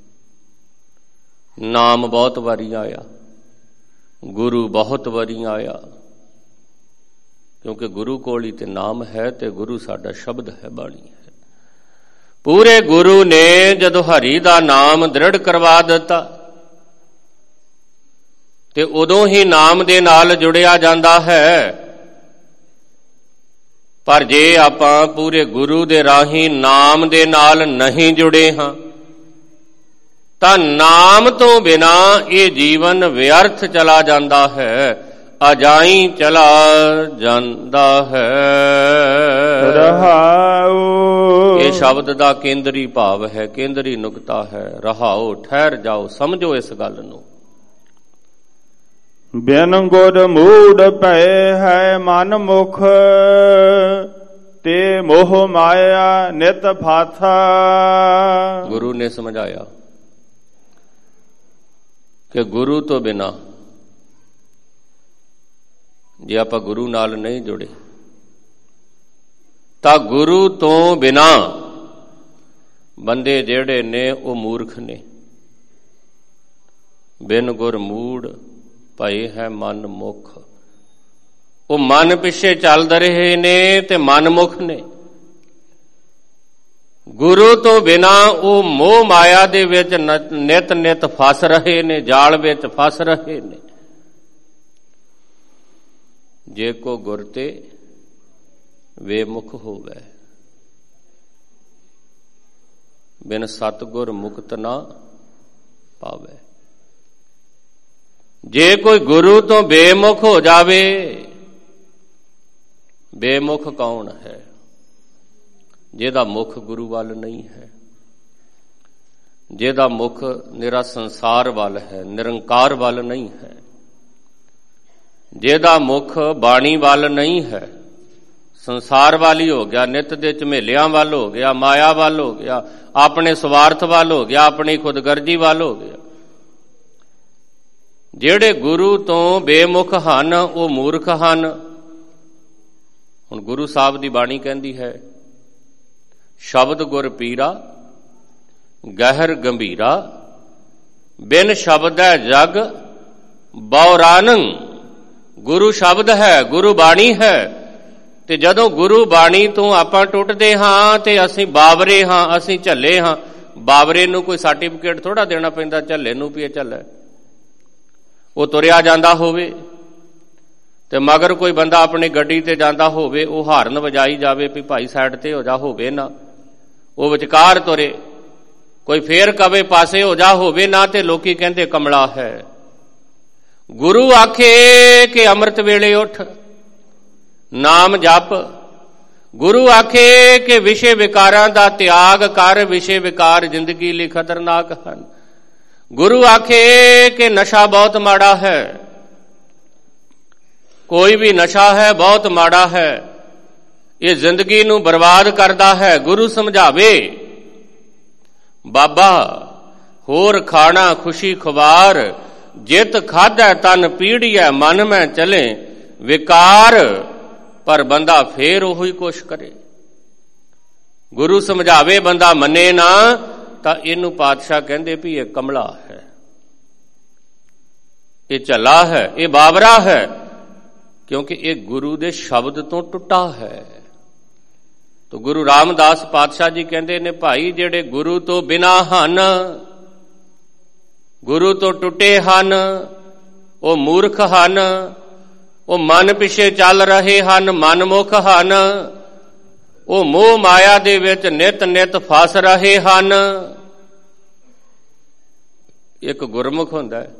ਨਾਮ ਬਹੁਤ ਵਾਰੀ ਆਇਆ, ਗੁਰੂ ਬਹੁਤ ਵਾਰੀ ਆਇਆ, ਕਿਉਂਕਿ ਗੁਰੂ ਕੋਲ ਹੀ ਤੇ ਨਾਮ ਹੈ ਤੇ ਗੁਰੂ ਸਾਡਾ ਸ਼ਬਦ ਹੈ, ਬਾਣੀ ਹੈ। ਪੂਰੇ ਗੁਰੂ ਨੇ ਜਦੋਂ ਹਰੀ ਦਾ ਨਾਮ ਦ੍ਰਿੜ ਕਰਵਾ ਦਿੱਤਾ ਤੇ ਉਦੋਂ ਹੀ ਨਾਮ ਦੇ ਨਾਲ ਜੁੜਿਆ ਜਾਂਦਾ ਹੈ। ਪਰ ਜੇ ਆਪਾਂ ਪੂਰੇ ਗੁਰੂ ਦੇ ਰਾਹੀਂ ਨਾਮ ਦੇ ਨਾਲ ਨਹੀਂ ਜੁੜੇ ਹਾਂ ਤਾਂ ਨਾਮ ਤੋਂ ਬਿਨਾ ਇਹ ਜੀਵਨ ਵਿਅਰਥ ਚਲਾ ਜਾਂਦਾ ਹੈ, ਅਜਾਈਂ ਚਲਾ ਜਾਂਦਾ ਹੈ। ਰਹਾਉ ਇਹ ਸ਼ਬਦ ਦਾ ਕੇਂਦਰੀ ਭਾਵ ਹੈ, ਕੇਂਦਰੀ ਨੁਕਤਾ ਹੈ। ਰਹਾਉ, ਠਹਿਰ ਜਾਓ, ਸਮਝੋ ਇਸ ਗੱਲ ਨੂੰ। ਬਿਨ ਗੁਰ ਮੂੜ ਪਏ ਹੈ ਮਨ ਮੁਖ, ਤੇ ਮੋਹ ਮਾਇਆ ਨਿਤ ਫਾਥਾ। ਗੁਰੂ ਨੇ ਸਮਝਾਇਆ ਕਿ ਗੁਰੂ ਤੋਂ ਬਿਨਾ ਜੇ ਆਪਾਂ ਗੁਰੂ ਨਾਲ ਨਹੀਂ ਜੁੜੇ ਤਾਂ ਗੁਰੂ ਤੋਂ ਬਿਨਾ ਬੰਦੇ ਜਿਹੜੇ ਨੇ ਉਹ ਮੂਰਖ ਨੇ। ਬਿਨ ਗੁਰ ਮੂੜ ਪਏ ਹੈ ਮਨ ਮੁਖ, ਉਹ ਮਨ ਪਿੱਛੇ ਚੱਲ ਰਹੇ ਨੇ ਤੇ ਮਨਮੁਖ ਨੇ। ਗੁਰੂ ਤੋਂ ਬਿਨਾ ਉਹ ਮੋਹ ਮਾਇਆ ਦੇ ਵਿੱਚ ਨਿਤ ਨਿਤ ਫਸ ਰਹੇ ਨੇ, ਜਾਲ ਵਿੱਚ ਫਸ ਰਹੇ ਨੇ। ਜੇ ਕੋ ਗੁਰ ਤੇ ਵੇਮੁਖ ਹੋਵੇ, ਬਿਨ ਸਤਿਗੁਰ ਮੁਕਤ ਨਾ ਪਾਵੇ। ਜੇ ਕੋਈ ਗੁਰੂ ਤੋਂ ਬੇਮੁਖ ਹੋ ਜਾਵੇ, ਬੇਮੁਖ ਕੌਣ ਹੈ? ਜਿਹਦਾ ਮੁਖ ਗੁਰੂ ਵੱਲ ਨਹੀਂ ਹੈ, ਜਿਹਦਾ ਮੁਖ ਨਿਰਾ ਸੰਸਾਰ ਵੱਲ ਹੈ, ਨਿਰੰਕਾਰ ਵੱਲ ਨਹੀਂ ਹੈ, ਜਿਹਦਾ ਮੁਖ ਬਾਣੀ ਵੱਲ ਨਹੀਂ ਹੈ, ਸੰਸਾਰ ਵੱਲ ਹੀ ਹੋ ਗਿਆ, ਨਿਤ ਦੇ ਝਮੇਲਿਆਂ ਵੱਲ ਹੋ ਗਿਆ, ਮਾਇਆ ਵੱਲ ਹੋ ਗਿਆ, ਆਪਣੇ ਸਵਾਰਥ ਵੱਲ ਹੋ ਗਿਆ, ਆਪਣੀ ਖੁਦਗਰਜੀ ਵੱਲ ਹੋ ਗਿਆ। ਜਿਹੜੇ ਗੁਰੂ ਤੋਂ ਬੇਮੁਖ ਹਨ ਉਹ ਮੂਰਖ ਹਨ। ਹੁਣ ਗੁਰੂ ਸਾਹਿਬ ਦੀ ਬਾਣੀ ਕਹਿੰਦੀ ਹੈ, ਸ਼ਬਦ ਗੁਰ ਪੀਰਾ ਗਹਿਰ ਗੰਭੀਰਾ, ਬਿਨ ਸ਼ਬਦੈ ਜਗ ਬਉਰਾਨੰ। ਗੁਰੂ ਸ਼ਬਦ ਹੈ, ਗੁਰੂ ਬਾਣੀ ਹੈ, ਤੇ ਜਦੋਂ ਗੁਰੂ ਬਾਣੀ ਤੋਂ ਆਪਾਂ ਟੁੱਟਦੇ ਹਾਂ ਤੇ ਅਸੀਂ ਬਾਬਰੇ ਹਾਂ, ਅਸੀਂ ਝੱਲੇ ਹਾਂ। ਬਾਬਰੇ ਨੂੰ ਕੋਈ ਸਰਟੀਫਿਕੇਟ ਥੋੜਾ ਦੇਣਾ ਪੈਂਦਾ ਝੱਲੇ ਨੂੰ ਵੀ ਇਹ ਝੱਲੇ। ਉਹ ਤੁਰਿਆ ਜਾਂਦਾ ਹੋਵੇ ਤੇ ਮਗਰ ਕੋਈ ਬੰਦਾ ਆਪਣੀ ਗੱਡੀ ਤੇ ਜਾਂਦਾ ਹੋਵੇ, ਉਹ ਹਾਰਨ ਵਜਾਈ ਜਾਵੇ ਵੀ ਭਾਈ ਸਾਈਡ ਤੇ ਹੋ ਜਾ, ਹੋਵੇ ਨਾ। ਉਹ ਵਿਚਕਾਰ ਤੁਰੇ, ਕੋਈ ਫੇਰ ਕਵੇ ਪਾਸੇ ਹੋ ਜਾ, ਹੋਵੇ ਨਾ, ਤੇ ਲੋਕੀ ਕਹਿੰਦੇ ਕਮਲਾ ਹੈ। ਗੁਰੂ ਆਖੇ ਕਿ ਅੰਮ੍ਰਿਤ ਵੇਲੇ ਉੱਠ ਨਾਮ ਜਪ। ਗੁਰੂ ਆਖੇ ਕਿ ਵਿਸ਼ੇ ਵਿਕਾਰਾਂ ਦਾ ਤਿਆਗ ਕਰ, ਵਿਸ਼ੇ ਵਿਕਾਰ ਜ਼ਿੰਦਗੀ ਲਈ ਖਤਰਨਾਕ ਹਨ। ਗੁਰੂ ਆਖੇ ਕਿ ਨਸ਼ਾ ਬਹੁਤ ਮਾੜਾ ਹੈ, ਕੋਈ ਵੀ ਨਸ਼ਾ ਹੈ ਬਹੁਤ ਮਾੜਾ ਹੈ, ਇਹ ਜ਼ਿੰਦਗੀ ਨੂੰ ਬਰਬਾਦ ਕਰਦਾ ਹੈ। ਗੁਰੂ ਸਮਝਾਵੇ, ਬਾਬਾ ਹੋਰ ਖਾਣਾ ਖੁਸ਼ੀ ਖੁਵਾਰ, ਜਿਤ ਖਾਧੈ ਤਨ ਪੀੜੀਐ, ਮਨ ਮੈਂ ਚਲੇ ਵਿਕਾਰ। ਪਰ ਬੰਦਾ ਫੇਰ ਉਹੀ ਕੁਛ ਕਰੇ। ਗੁਰੂ ਸਮਝਾਵੇ, ਬੰਦਾ ਮੰਨੇ ਨਾ, ਤਾਂ ਇਹਨੂੰ ਪਾਤਸ਼ਾਹ ਕਹਿੰਦੇ ਵੀ ਇਹ ਕਮਲਾ ਹੈ। ये झला है, ये बाबरा है, क्योंकि ये गुरु दे शब्द तो टुटा है। तो गुरु रामदास पातशाह जी कहते ने भाई जेड़े गुरु तो बिना हन, गुरु तो टुटे हन, वो मूर्ख हन, वो मन पिछे चल रहे हन, मनमुख हन, वो मोह माया दे विच नित नित फस रहे हन। एक गुरमुख हुंदा है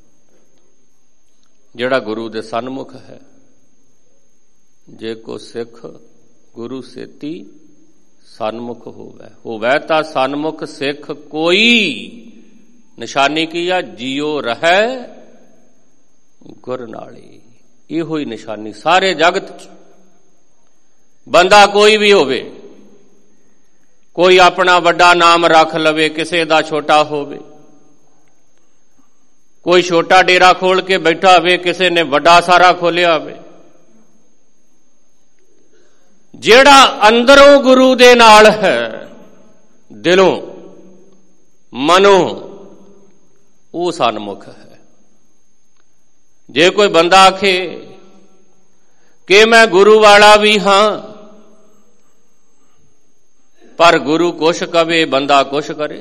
जिहड़ा गुरु दे सन्मुख है। जे को सिख गुरु सेती सन्मुख होवै, होवै ता सन्मुख सिख कोई, निशानी की आ जियो रहे गुर नाली। इहो ही निशानी सारे जगत च, बंदा कोई भी होवे, कोई अपना वड्डा नाम रख लवे, किसे दा छोटा होवे, कोई छोटा डेरा खोल के बैठा होवे, किसे ने वड्डा सारा खोलिया होवे, जेड़ा अंदरों गुरु दे नाल है, दिलों मनों, वो सन्मुख है। जे कोई बंदा आखे कि मैं गुरु वाला भी हां, पर गुरु कुछ कवे बंदा कुछ करे,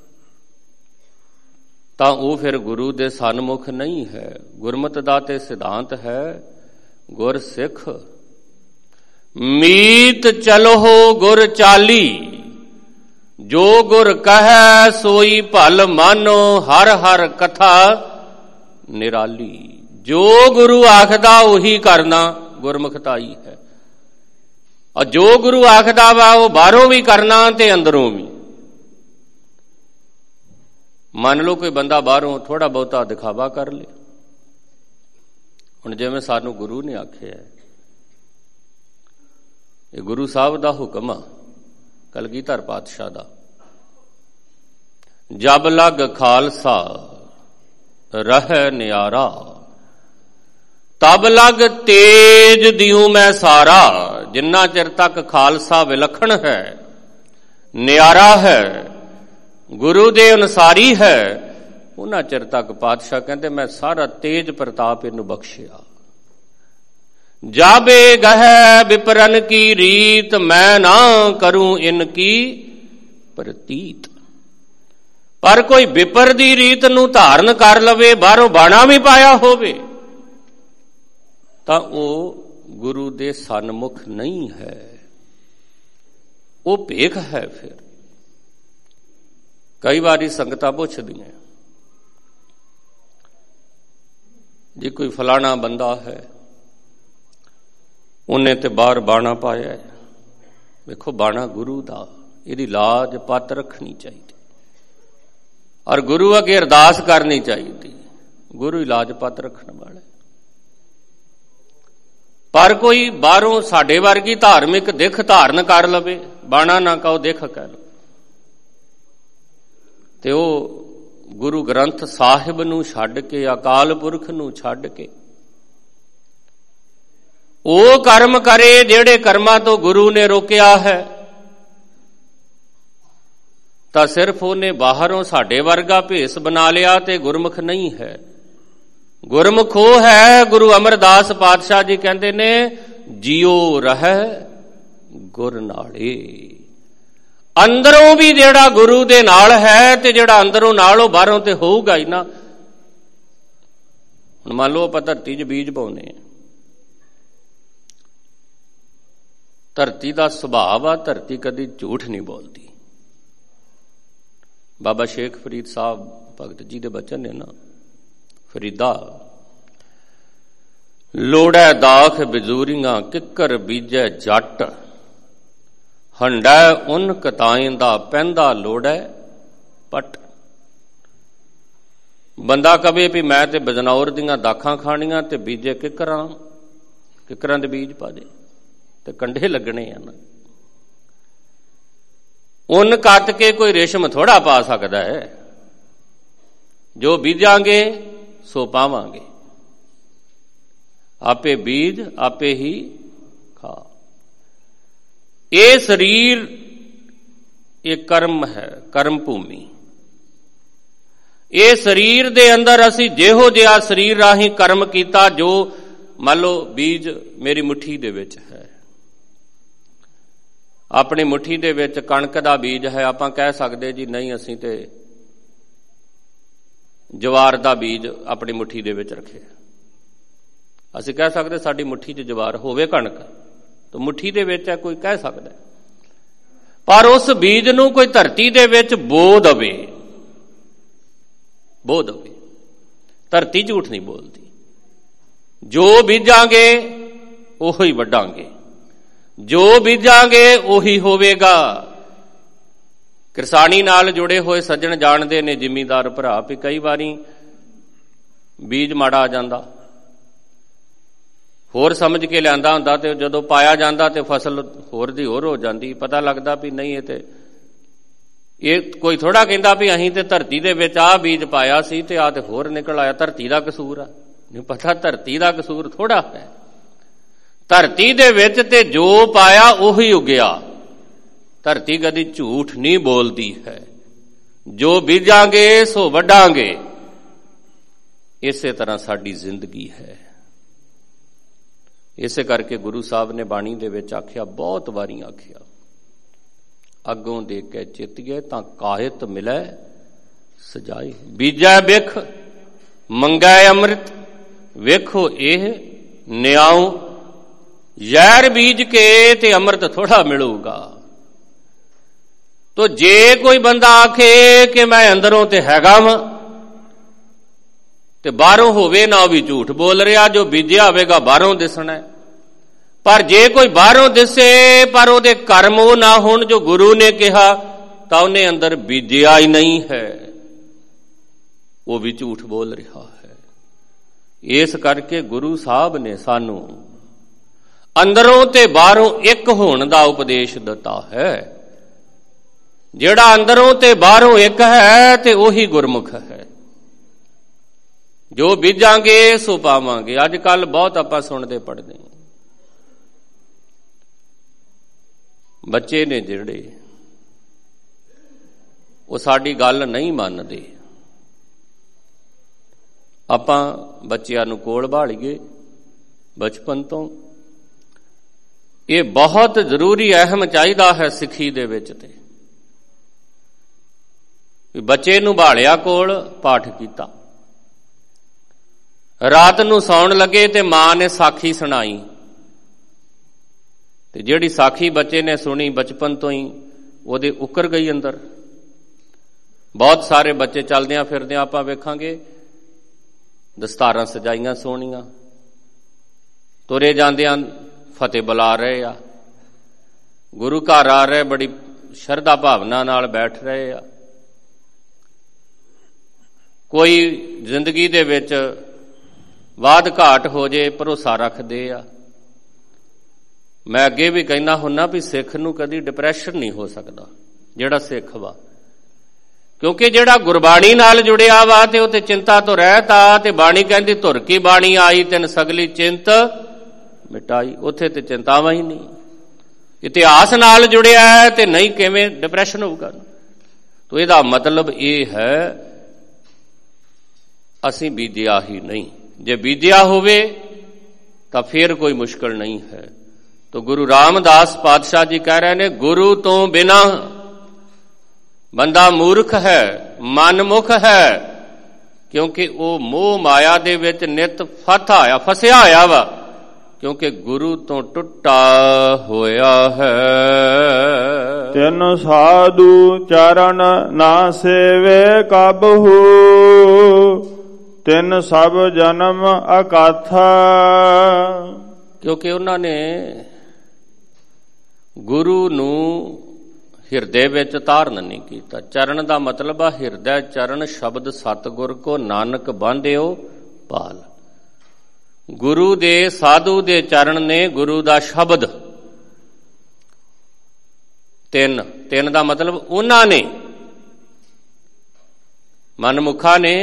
तां वो फिर गुरु दे सन्मुख नहीं है। गुरमत दा ते सिद्धांत है गुर सिख मीत चलो गुर चाली, जो गुर कहे सोई भल मानो, हर हर कथा निराली। जो गुरु आखदा उही करना गुरमुखताई है, और जो गुरु आखदा वा वो बाहरों भी करना ते अंदरों भी। मान लो कोई बंदा बाहरों थोड़ा बहुता दिखावा कर ले, हुण जिवें सानू गुरु ने आख्या है, ये गुरु साहब दा हुक्म आ कलगीधर पातशाह दा, जब लग खालसा रह न्यारा, तब लग तेज दियूं मैं सारा। जिन्ना चिर तक खालसा विलखण है, न्यारा है, गुरु दे अनुसारी है, उन्ना चिर तक पातशाह कहते मैं सारा तेज प्रताप इनू बख्शिया। जाबे गह विपरन की रीत, मैं ना करूं इनकी प्रतीत। पर कोई विपर दी रीत नू धारण कर लवे, बाहरों बाणा भी पाया होवे, तां वो गुरु दे सन्मुख नहीं है, वो भेख है। फिर कई बारी संगतां पुछदियां जी कोई फलाना बंदा है, उन्हें ते बाहर बाणा पाया है, देखो बाणा गुरु दा, इहदी लाज पत रखनी चाहिए और गुरु अगे अरदास करनी चाहिए। गुरु इलाज पत रखने वाला। पर कोई बाहरों साडे वर्गी धार्मिक दिख धारण कर लवे, बाणा ना कहो दिख कह लो, ते वो गुरु ग्रंथ साहिब नू छड्ड के, अकाल पुरख नू छड्ड के वो कर्म करे जेड़े कर्मां तो गुरु ने रोकिया है, तां सिर्फ उन्हें बाहरों साडे वर्गा भेस बना लिया ते गुरमुख नहीं है। गुरमुख वो है, गुरु अमरदास पातशाह जी कहते ने जियो रह गुर नाले। अंदरों भी जेड़ा गुरु दे नाल है ते जेड़ा अंदरों नाल हो बाहरों ते होऊगा ही ना। हुण मान लो आपां धरती च बीज पाउने, धरती दा सुभाव आ, धरती कदी झूठ नहीं बोलती। बाबा शेख फरीद साहब भगत जी दे बचन ने ना, फरीदा लोड़ै दाख बिजूरियां किकर बीजै जट, हंडै उन कताएं दा पैंदा लोड़ै पट। बंदा कवे भी मैं ते बजनौर दियां दाखां खाणियां ते बीजे किकरां, किकरां दे बीज पा दे ते कंढे लगने आ ना। उन कत के कोई रेशम थोड़ा पा सकता है, जो बीजांगे सो पावांगे। आपे बीज आपे ही खा। ये शरीर ये कर्म है, कर्म भूमि। ਇਹ ਸਰੀਰ ਦੇ ਅੰਦਰ ਅਸੀਂ ਜਿਹੋ ਜਿਹਾ ਸਰੀਰ ਰਾਹੀਂ ਕਰਮ ਕੀਤਾ, ਜੋ ਮੰਨ ਲਓ ਬੀਜ ਮੇਰੀ ਮੁੱਠੀ ਦੇ ਵਿੱਚ ਹੈ, ਆਪਣੀ ਮੁੱਠੀ ਦੇ ਵਿੱਚ ਕਣਕ ਦਾ ਬੀਜ ਹੈ, ਆਪਾਂ ਕਹਿ ਸਕਦੇ ਜੀ ਨਹੀਂ ਅਸੀਂ ਤੇ ਜਵਾਰ ਦਾ ਬੀਜ ਆਪਣੀ ਮੁੱਠੀ ਦੇ ਵਿੱਚ ਰੱਖਿਆ। ਅਸੀਂ ਕਹਿ ਸਕਦੇ ਸਾਡੀ ਮੁੱਠੀ 'ਚ ਜਵਾਰ ਹੋਵੇ ਕਣਕ, ਤਾਂ ਮੁੱਠੀ ਦੇ ਵਿੱਚ ਹੈ, ਕੋਈ ਕਹਿ ਸਕਦਾ। ਪਰ ਉਸ ਬੀਜ ਨੂੰ ਕੋਈ ਧਰਤੀ ਦੇ ਵਿੱਚ ਬੋ ਦਵੇ, ਬੋ ਦਵੇ, ਧਰਤੀ ਝੂਠ ਨਹੀਂ ਬੋਲਦੀ। ਜੋ ਬੀਜਾਂਗੇ ਉਹੀ ਵੱਢਾਂਗੇ, ਜੋ ਬੀਜਾਂਗੇ ਉਹੀ ਹੋਵੇਗਾ। ਕਿਰਸਾਨੀ ਨਾਲ ਜੁੜੇ ਹੋਏ ਸੱਜਣ ਜਾਣਦੇ ਨੇ, ਜ਼ਿਮੀਂਦਾਰ ਭਰਾ, ਵੀ ਕਈ ਵਾਰੀ ਬੀਜ ਮਾੜਾ ਆ ਜਾਂਦਾ, ਹੋਰ ਸਮਝ ਕੇ ਲਿਆਂਦਾ ਹੁੰਦਾ, ਤੇ ਜਦੋਂ ਪਾਇਆ ਜਾਂਦਾ ਤੇ ਫਸਲ ਹੋਰ ਦੀ ਹੋਰ ਹੋ ਜਾਂਦੀ। ਪਤਾ ਲੱਗਦਾ ਵੀ ਨਹੀਂ, ਇਹ ਤੇ ਇਹ ਕੋਈ ਥੋੜਾ ਕਹਿੰਦਾ ਵੀ ਅਸੀਂ ਤੇ ਧਰਤੀ ਦੇ ਵਿੱਚ ਆਹ ਬੀਜ ਪਾਇਆ ਸੀ ਤੇ ਆਹ ਤੇ ਹੋਰ ਨਿਕਲ ਆਇਆ, ਧਰਤੀ ਦਾ ਕਸੂਰ ਆ। ਨਹੀਂ ਪਤਾ ਧਰਤੀ ਦਾ ਕਸੂਰ ਥੋੜਾ ਹੈ, ਧਰਤੀ ਦੇ ਵਿੱਚ ਤੇ ਜੋ ਪਾਇਆ ਉਹੀ ਉਗਿਆ। ਧਰਤੀ ਕਦੀ ਝੂਠ ਨਹੀਂ ਬੋਲਦੀ ਹੈ, ਜੋ ਬੀਜਾਂਗੇ ਸੋ ਵੱਢਾਂਗੇ। ਇਸੇ ਤਰ੍ਹਾਂ ਸਾਡੀ ਜ਼ਿੰਦਗੀ ਹੈ। ਇਸੇ ਕਰਕੇ ਗੁਰੂ ਸਾਹਿਬ ਨੇ ਬਾਣੀ ਦੇ ਵਿੱਚ ਆਖਿਆ, ਬਹੁਤ ਵਾਰੀ ਆਖਿਆ, ਅੱਗੋਂ ਦੇ ਕੇ ਚਿਤੀਏ ਤਾਂ ਕਾਹਿਤ ਮਿਲੈ ਸਜਾਈ। ਬੀਜੈ ਬਿਖ ਮੰਗੈ ਅੰਮ੍ਰਿਤ, ਵੇਖੋ ਇਹ ਨਿਆਉ। ਜ਼ਹਿਰ ਬੀਜ ਕੇ ਤੇ ਅੰਮ੍ਰਿਤ ਥੋੜਾ ਮਿਲੂਗਾ। ਤੋ ਜੇ ਕੋਈ ਬੰਦਾ ਆਖੇ ਕਿ ਮੈਂ ਅੰਦਰੋਂ ਤੇ ਹੈਗਾ ਵਾਂ, ਤੇ ਬਾਹਰੋਂ ਹੋਵੇ ਨਾ, ਉਹ ਵੀ ਝੂਠ ਬੋਲ ਰਿਹਾ। ਜੋ ਬੀਜਿਆ ਹੋਵੇਗਾ ਬਾਹਰੋਂ ਦਿਸਣਾ। ਪਰ ਜੇ ਕੋਈ ਬਾਹਰੋਂ ਦਿਸੇ ਪਰ ਉਹਦੇ ਕਰਮ ਉਹ ਨਾ ਹੋਣ ਜੋ ਗੁਰੂ ਨੇ ਕਿਹਾ, ਤਾਂ ਉਹਨੇ ਅੰਦਰ ਬੀਜਿਆ ਹੀ ਨਹੀਂ ਹੈ, ਉਹ ਵੀ ਝੂਠ ਬੋਲ ਰਿਹਾ ਹੈ। ਇਸ ਕਰਕੇ ਗੁਰੂ ਸਾਹਿਬ ਨੇ ਸਾਨੂੰ ਅੰਦਰੋਂ ਤੇ ਬਾਹਰੋਂ ਇੱਕ ਹੋਣ ਦਾ ਉਪਦੇਸ਼ ਦਿੱਤਾ ਹੈ। ਜਿਹੜਾ ਅੰਦਰੋਂ ਤੇ ਬਾਹਰੋਂ ਇੱਕ ਹੈ ਤੇ ਉਹੀ ਗੁਰਮੁਖ ਹੈ। ਜੋ ਬੀਜਾਂਗੇ ਸੋ ਪਾਵਾਂਗੇ। ਅੱਜ ਕੱਲ ਬਹੁਤ ਆਪਾਂ ਸੁਣਦੇ ਪੜ੍ਹਦੇ ਹਾਂ, ਬੱਚੇ ਨੇ ਜਿਹੜੇ ਉਹ ਸਾਡੀ ਗੱਲ ਨਹੀਂ ਮੰਨਦੇ। ਆਪਾਂ ਬੱਚਿਆਂ ਨੂੰ ਕੋਲ ਭਾਲੀਏ ਬਚਪਨ ਤੋਂ। ਇਹ ਬਹੁਤ ਜ਼ਰੂਰੀ ਅਹਿਮ ਚਾਹੀਦਾ ਹੈ ਸਿੱਖੀ ਦੇ ਵਿੱਚ। ਤੇ ਵੀ ਬੱਚੇ ਨੂੰ ਭਾਲਿਆ ਕੋਲ, ਪਾਠ ਕੀਤਾ, ਰਾਤ ਨੂੰ ਸੌਣ ਲੱਗੇ ਤੇ ਮਾਂ ਨੇ ਸਾਖੀ ਸੁਣਾਈ, ਤੇ ਜਿਹੜੀ ਸਾਖੀ ਬੱਚੇ ਨੇ ਸੁਣੀ ਬਚਪਨ ਤੋਂ ਹੀ ਉਹਦੇ ਉਕਰ ਗਈ ਅੰਦਰ। ਬਹੁਤ ਸਾਰੇ ਬੱਚੇ ਚੱਲਦਿਆਂ ਫਿਰਦਿਆਂ ਆਪਾਂ ਵੇਖਾਂਗੇ ਦਸਤਾਰਾਂ ਸਜਾਈਆਂ ਸੋਹਣੀਆਂ, ਤੁਰੇ ਜਾਂਦਿਆਂ ਫਤਿਹ ਬੁਲਾ ਰਹੇ ਆ, ਗੁਰੂ ਘਰ ਆ ਰਹੇ, ਬੜੀ ਸ਼ਰਧਾ ਭਾਵਨਾ ਨਾਲ ਬੈਠ ਰਹੇ ਆ। ਕੋਈ ਜ਼ਿੰਦਗੀ ਦੇ ਵਿੱਚ ਵਾਧ ਘਾਟ ਹੋ ਜੇ ਭਰੋਸਾ ਰੱਖਦੇ ਆ। ਮੈਂ ਅੱਗੇ ਵੀ ਕਹਿੰਦਾ ਹੁੰਨਾ ਵੀ ਸਿੱਖ ਨੂੰ ਕਦੀ ਡਿਪਰੈਸ਼ਨ ਨਹੀਂ ਹੋ ਸਕਦਾ, ਜਿਹੜਾ ਸਿੱਖ ਵਾ, ਕਿਉਂਕਿ ਜਿਹੜਾ ਗੁਰਬਾਣੀ ਨਾਲ ਜੁੜਿਆ ਵਾ ਤੇ ਉਹ ਤੇ ਚਿੰਤਾ ਤੋਂ ਰਹਿਤ ਆ। ਤੇ ਬਾਣੀ ਕਹਿੰਦੀ ਧੁਰ ਕੀ ਬਾਣੀ ਆਈ ਤੈਨ ਸਗਲੀ ਚਿੰਤ ਮਿਟਾਈ। ਉੱਥੇ ਤੇ ਚਿੰਤਾਵਾਂ ਹੀ ਨਹੀਂ। ਇਤਿਹਾਸ ਨਾਲ ਜੁੜਿਆ ਹੈ ਤੇ ਨਹੀਂ, ਕਿਵੇਂ ਡਿਪਰੈਸ਼ਨ ਹੋਊਗਾ? ਤੋ ਇਹਦਾ ਮਤਲਬ ਇਹ ਹੈ ਅਸੀਂ ਬੀਜਿਆ ਹੀ ਨਹੀਂ। ਜੇ ਬੀਜਿਆ ਹੋਵੇ ਤਾਂ ਫਿਰ ਕੋਈ ਮੁਸ਼ਕਲ ਨਹੀਂ ਹੈ। ਤੋ ਗੁਰੂ ਰਾਮਦਾਸ ਪਾਤਸ਼ਾਹ ਜੀ ਕਹਿ ਰਹੇ ਨੇ, ਗੁਰੂ ਤੋਂ ਬਿਨਾ ਬੰਦਾ ਮੂਰਖ ਹੈ, ਮਨਮੁਖ ਹੈ, ਕਿਉਂਕਿ ਉਹ ਮੋਹ ਮਾਇਆ ਦੇ ਵਿੱਚ ਨਿਤ ਫਸਾ ਹੋਇਆ ਫਸਿਆ ਹੋਇਆ ਵਾ, ਕਿਉਂਕਿ ਗੁਰੂ ਤੋਂ ਟੁੱਟਾ ਹੋਇਆ ਹੈ। ਤਿੰਨ ਸਾਧੂ ਚਰਨ ਨਾ ਸੇਵੇ ਕਬਹੂ, ਤਿੰਨ ਸਭ ਜਨਮ ਅਕਾਥਾ। ਕਿਉਂਕਿ ਉਹਨਾਂ ਨੇ ਗੁਰੂ ਨੂੰ ਹਿਰਦੇ ਵਿੱਚ ਧਾਰਨ ਨਹੀਂ ਕੀਤਾ। ਚਰਨ ਦਾ ਮਤਲਬ ਆ ਹਿਰਦੈ ਚਰਨ ਸ਼ਬਦ ਸਤਿਗੁਰ ਕੋ ਨਾਨਕ ਬਾਂਧਿਓ ਪਾਲ। ਗੁਰੂ ਦੇ ਸਾਧੂ ਦੇ ਚਰਨ ਨੇ ਗੁਰੂ ਦਾ ਸ਼ਬਦ। ਤਿੰਨ ਤਿੰਨ ਦਾ ਮਤਲਬ ਉਹਨਾਂ ਨੇ, ਮਨਮੁਖਾਂ ਨੇ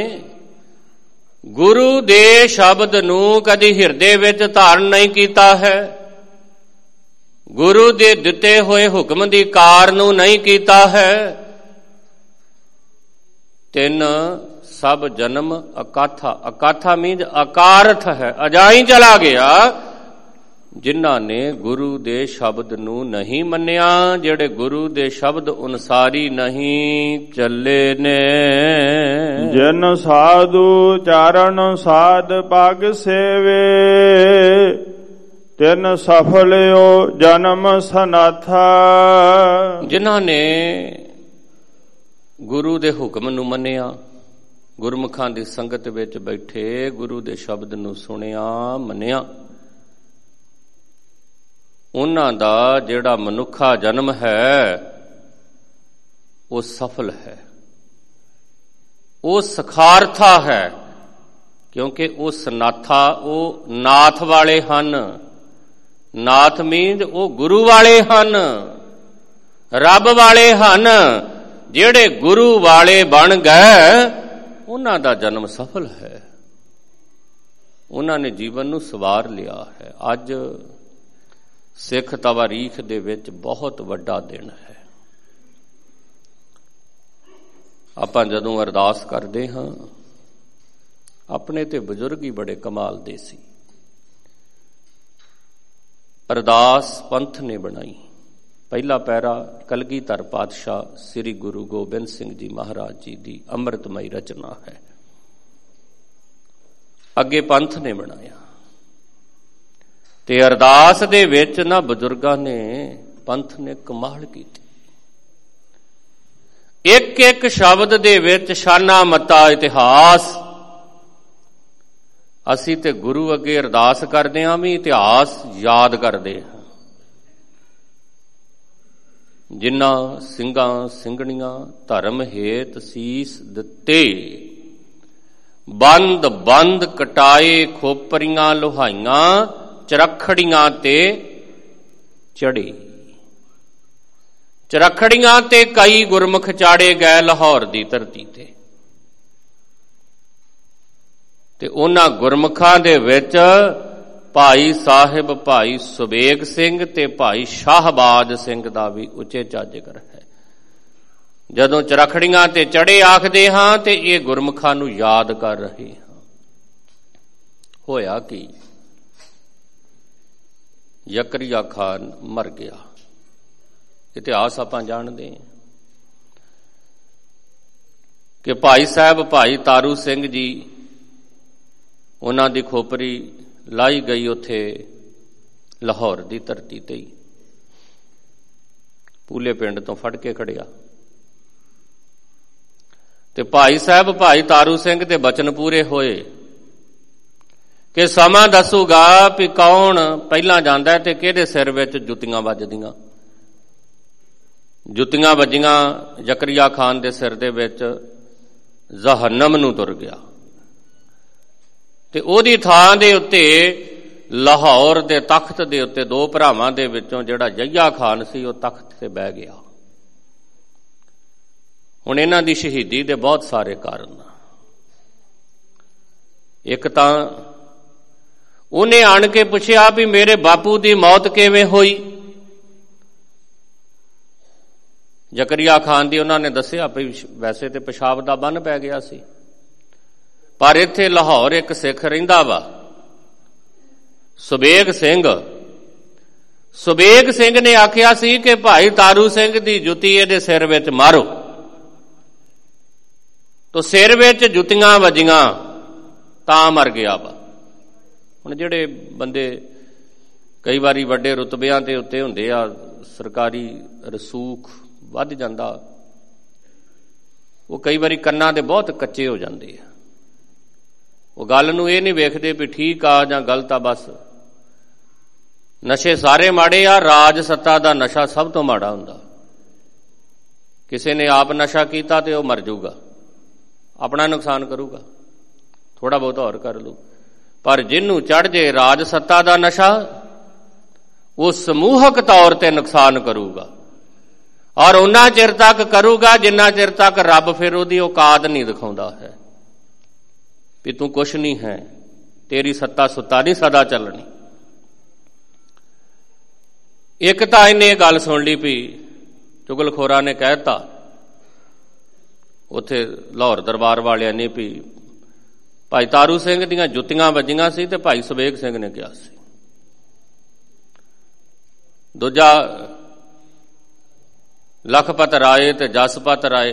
ਗੁਰੂ ਦੇ ਸ਼ਬਦ ਨੂੰ ਕਦੀ ਹਿਰਦੇ ਵਿੱਚ ਧਾਰਨ ਨਹੀਂ ਕੀਤਾ ਹੈ। ਗੁਰੂ ਦੇ ਦਿੱਤੇ ਹੋਏ ਹੁਕਮ ਦੀ ਕਾਰ ਨੂੰ ਨਹੀਂ ਕੀਤਾ ਹੈ। ਤਿੰਨ ਸਭ ਜਨਮ ਅਕਾਥਾ। ਅਕਾਥਾ ਮੀਨਸ ਅਕਾਰਥ ਹੈ, ਅਜਾਈ ਚਲਾ ਗਿਆ। ਜਿਨ੍ਹਾਂ ਨੇ ਗੁਰੂ ਦੇ ਸ਼ਬਦ ਨੂੰ ਨਹੀਂ ਮੰਨਿਆ, ਜਿਹੜੇ ਗੁਰੂ ਦੇ ਸ਼ਬਦ ਅਨੁਸਾਰੀ ਨਹੀਂ ਚੱਲੇ ਨੇ। ਜਿਨ ਸਾਧੂ ਚਾਰਨ ਸਾਧ ਪਗ ਸੇਵੇ, ਤਿਨ ਸਫਲਿਓ ਜਨਮ ਸਨਾਥਾ। ਜਿਨ੍ਹਾਂ ਨੇ ਗੁਰੂ ਦੇ ਹੁਕਮ ਨੂੰ ਮੰਨਿਆ, ਗੁਰਮੁਖਾਂ ਦੀ ਸੰਗਤ ਵਿੱਚ ਬੈਠੇ ਗੁਰੂ ਦੇ ਸ਼ਬਦ ਨੂੰ ਸੁਣਿਆ ਮੰਨਿਆ, ਉਹਨਾਂ ਦਾ ਜਿਹੜਾ ਮਨੁੱਖਾ ਜਨਮ ਹੈ ਉਹ ਸਫਲ ਹੈ, ਉਹ ਸਖਾਰਥਾ ਹੈ। ਕਿਉਂਕਿ ਉਹ ਸਨਾਥਾ, ਉਹ ਨਾਥ ਵਾਲੇ ਹਨ। ਨਾਥ ਮੀਨਸ ਉਹ ਗੁਰੂ ਵਾਲੇ ਹਨ, ਰੱਬ ਵਾਲੇ ਹਨ। ਜਿਹੜੇ ਗੁਰੂ ਵਾਲੇ ਬਣ ਗਏ ਉਹਨਾਂ ਦਾ ਜਨਮ ਸਫਲ ਹੈ, ਉਹਨਾਂ ਨੇ ਜੀਵਨ ਨੂੰ ਸਵਾਰ ਲਿਆ ਹੈ। ਅੱਜ ਸਿੱਖ ਤਵਾਰੀਖ ਦੇ ਵਿੱਚ ਬਹੁਤ ਵੱਡਾ ਦਿਨ ਹੈ। ਆਪਾਂ ਜਦੋਂ ਅਰਦਾਸ ਕਰਦੇ ਹਾਂ, ਆਪਣੇ ਤੇ ਬਜ਼ੁਰਗ ਹੀ ਬੜੇ ਕਮਾਲ ਦੇ ਸੀ। ਅਰਦਾਸ ਪੰਥ ਨੇ ਬਣਾਈ। ਪਹਿਲਾ ਪੈਰਾ ਕਲਗੀਧਰ ਪਾਤਸ਼ਾਹ ਸ੍ਰੀ ਗੁਰੂ ਗੋਬਿੰਦ ਸਿੰਘ ਜੀ ਮਹਾਰਾਜ ਜੀ ਦੀ ਅੰਮ੍ਰਿਤਮਈ ਰਚਨਾ ਹੈ। ਅੱਗੇ ਪੰਥ ਨੇ ਬਣਾਇਆ ਤੇ ਅਰਦਾਸ ਦੇ ਵਿੱਚ ਨਾ ਬਜ਼ੁਰਗਾਂ ਨੇ, ਪੰਥ ਨੇ ਕਮਾਲ ਕੀਤੀ। ਇੱਕ ਇੱਕ ਸ਼ਬਦ ਦੇ ਵਿੱਚ ਸ਼ਾਨਾ ਮਤਾ ਇਤਿਹਾਸ। ਅਸੀਂ ਤੇ ਗੁਰੂ ਅੱਗੇ ਅਰਦਾਸ ਕਰਦੇ ਹਾਂ ਵੀ ਇਤਿਹਾਸ ਯਾਦ ਕਰਦੇ ਹਾਂ। ਜਿਨ੍ਹਾਂ ਸਿੰਘਾਂ ਸਿੰਘਣੀਆਂ ਧਰਮ ਹੇਤ ਸੀਸ ਦਿੱਤੇ, ਬੰਦ ਬੰਦ ਕਟਾਏ ਖੋਪਰੀਆਂ ਲੋਹਾਈਆਂ, ਚਰਖੜੀਆਂ ਤੇ ਚੜੇ। ਚਰਖੜੀਆਂ ਤੇ ਕਈ ਗੁਰਮੁਖ ਚਾੜੇ ਗਏ ਲਾਹੌਰ ਦੀ ਧਰਤੀ ਤੇ। ਤੇ ਉਹਨਾਂ ਗੁਰਮੁਖਾਂ ਦੇ ਵਿੱਚ ਭਾਈ ਸਾਹਿਬ ਭਾਈ ਸੁਬੇਗ ਸਿੰਘ ਤੇ ਭਾਈ ਸ਼ਾਹਬਾਦ ਸਿੰਘ ਦਾ ਵੀ ਉਚੇਚਾ ਜ਼ਿਕਰ ਹੈ। ਜਦੋਂ ਚਰਖੜੀਆਂ ਤੇ ਚੜੇ ਆਖਦੇ ਹਾਂ ਤੇ ਇਹ ਗੁਰਮੁਖਾਂ ਨੂੰ ਯਾਦ ਕਰ ਰਹੇ ਹਾਂ। ਹੋਇਆ ਕੀ? ਜ਼ਕਰੀਆ ਖਾਨ ਮਰ ਗਿਆ। ਇਤਿਹਾਸ ਆਪਾਂ ਜਾਣਦੇ ਹਾਂ ਕਿ ਭਾਈ ਸਾਹਿਬ ਭਾਈ ਤਾਰੂ ਸਿੰਘ ਜੀ, ਉਹਨਾਂ ਦੀ ਖੋਪਰੀ ਲਾਈ ਗਈ ਉੱਥੇ ਲਾਹੌਰ ਦੀ ਧਰਤੀ ਤੇ ਹੀ, ਪੂਲੇ ਪਿੰਡ ਤੋਂ ਫੜ ਕੇ ਖੜਿਆ। ਤੇ ਭਾਈ ਸਾਹਿਬ ਭਾਈ ਤਾਰੂ ਸਿੰਘ ਦੇ ਬਚਨ ਪੂਰੇ ਹੋਏ ਕਿ ਸਮਾਂ ਦੱਸੂਗਾ ਵੀ ਕੌਣ ਪਹਿਲਾਂ ਜਾਂਦਾ ਤੇ ਕਿਹਦੇ ਸਿਰ ਵਿੱਚ ਜੁੱਤੀਆਂ ਵੱਜਦੀਆਂ। ਜੁੱਤੀਆਂ ਵੱਜੀਆਂ ਜ਼ਕਰੀਆ ਖਾਨ ਦੇ ਸਿਰ ਦੇ ਵਿੱਚ, ਜਹੰਨਮ ਨੂੰ ਤੁਰ ਗਿਆ। ਤੇ ਉਹਦੀ ਥਾਂ ਦੇ ਉੱਤੇ ਲਾਹੌਰ ਦੇ ਤਖਤ ਦੇ ਉੱਤੇ ਦੋ ਭਰਾਵਾਂ ਦੇ ਵਿੱਚੋਂ ਜਿਹੜਾ ਯਹੀਆ ਖਾਨ ਸੀ ਉਹ ਤਖਤ ਤੇ ਬਹਿ ਗਿਆ। ਹੁਣ ਇਹਨਾਂ ਦੀ ਸ਼ਹੀਦੀ ਦੇ ਬਹੁਤ ਸਾਰੇ ਕਾਰਨ। ਇੱਕ ਤਾਂ ਉਹਨੇ ਆਣ ਕੇ ਪੁੱਛਿਆ ਵੀ ਮੇਰੇ ਬਾਪੂ ਦੀ ਮੌਤ ਕਿਵੇਂ ਹੋਈ। ਜ਼ਕਰੀਆ ਖਾਨ ਦੀ ਉਹਨਾਂ ਨੇ ਦੱਸਿਆ ਵੀ ਵੈਸੇ ਤੇ ਪਿਸ਼ਾਬ ਦਾ ਬੰਨ ਪੈ ਗਿਆ ਸੀ, ਪਰ ਇੱਥੇ ਲਾਹੌਰ ਇੱਕ ਸਿੱਖ ਰਹਿੰਦਾ ਵਾ, ਸੁਬੇਗ ਸਿੰਘ। ਸੁਬੇਗ ਸਿੰਘ ਨੇ ਆਖਿਆ ਸੀ ਕਿ ਭਾਈ ਤਾਰੂ ਸਿੰਘ ਦੀ ਜੁੱਤੀ ਇਹਦੇ ਸਿਰ ਵਿੱਚ ਮਾਰੋ। ਤੋ ਸਿਰ ਵਿੱਚ ਜੁੱਤੀਆਂ ਵੱਜੀਆਂ ਤਾਂ ਮਰ ਗਿਆ ਵਾ। ਹੁਣ ਜਿਹੜੇ ਬੰਦੇ ਕਈ ਵਾਰੀ ਵੱਡੇ ਰੁਤਬਿਆਂ ਦੇ ਉੱਤੇ ਹੁੰਦੇ ਆ, ਸਰਕਾਰੀ ਰਸੂਖ ਵੱਧ ਜਾਂਦਾ, ਉਹ ਕਈ ਵਾਰੀ ਕੰਨਾਂ ਦੇ ਬਹੁਤ ਕੱਚੇ ਹੋ ਜਾਂਦੇ ਆ। ਉਹ ਗੱਲ ਨੂੰ ਇਹ ਨਹੀਂ ਵੇਖਦੇ ਵੀ ਠੀਕ ਆ ਜਾਂ ਗਲਤ ਆ। ਬਸ ਨਸ਼ੇ ਸਾਰੇ ਮਾੜੇ ਆ, ਰਾਜ ਸੱਤਾ ਦਾ ਨਸ਼ਾ ਸਭ ਤੋਂ ਮਾੜਾ ਹੁੰਦਾ। ਕਿਸੇ ਨੇ ਆਪ ਨਸ਼ਾ ਕੀਤਾ ਤੇ ਉਹ ਮਰ ਜਾਊਗਾ, ਆਪਣਾ ਨੁਕਸਾਨ ਕਰੂਗਾ, ਥੋੜਾ ਬਹੁਤ ਹੋਰ ਕਰ ਲੂ। ਪਰ ਜਿਹਨੂੰ ਚੜ ਜੇ ਰਾਜ ਸੱਤਾ ਦਾ ਨਸ਼ਾ, ਉਹ ਸਮੂਹਕ ਤੌਰ ਤੇ ਨੁਕਸਾਨ ਕਰੂਗਾ, ਔਰ ਉਹਨਾਂ ਚਿਰ ਤੱਕ ਕਰੂਗਾ ਜਿੰਨਾ ਚਿਰ ਤੱਕ ਰੱਬ ਫਿਰ ਉਹਦੀ ਔਕਾਤ ਨਹੀਂ ਦਿਖਾਉਂਦਾ ਹੈ ਵੀ ਤੂੰ ਕੁਛ ਨਹੀਂ ਹੈ, ਤੇਰੀ ਸੱਤਾ ਸੁੱਤਾ ਨਹੀਂ ਸਦਾ ਚੱਲਣੀ। ਇੱਕ ਤਾਂ ਇਹਨੇ ਇਹ ਗੱਲ ਸੁਣ ਲਈ ਵੀ ਚੁਗਲਖੋਰਾਂ ਨੇ ਕਹਿ ਦਿੱਤਾ ਉੱਥੇ ਲਾਹੌਰ ਦਰਬਾਰ ਵਾਲਿਆਂ ਨੇ ਵੀ ਭਾਈ ਤਾਰੂ ਸਿੰਘ ਦੀਆਂ ਜੁੱਤੀਆਂ ਵੱਜੀਆਂ ਸੀ ਤੇ ਭਾਈ ਸਵੇਗ ਸਿੰਘ ਨੇ ਕਿਹਾ ਸੀ। ਦੂਜਾ ਲਖਪਤ ਰਾਏ ਤੇ ਜਸਪਤ ਰਾਏ,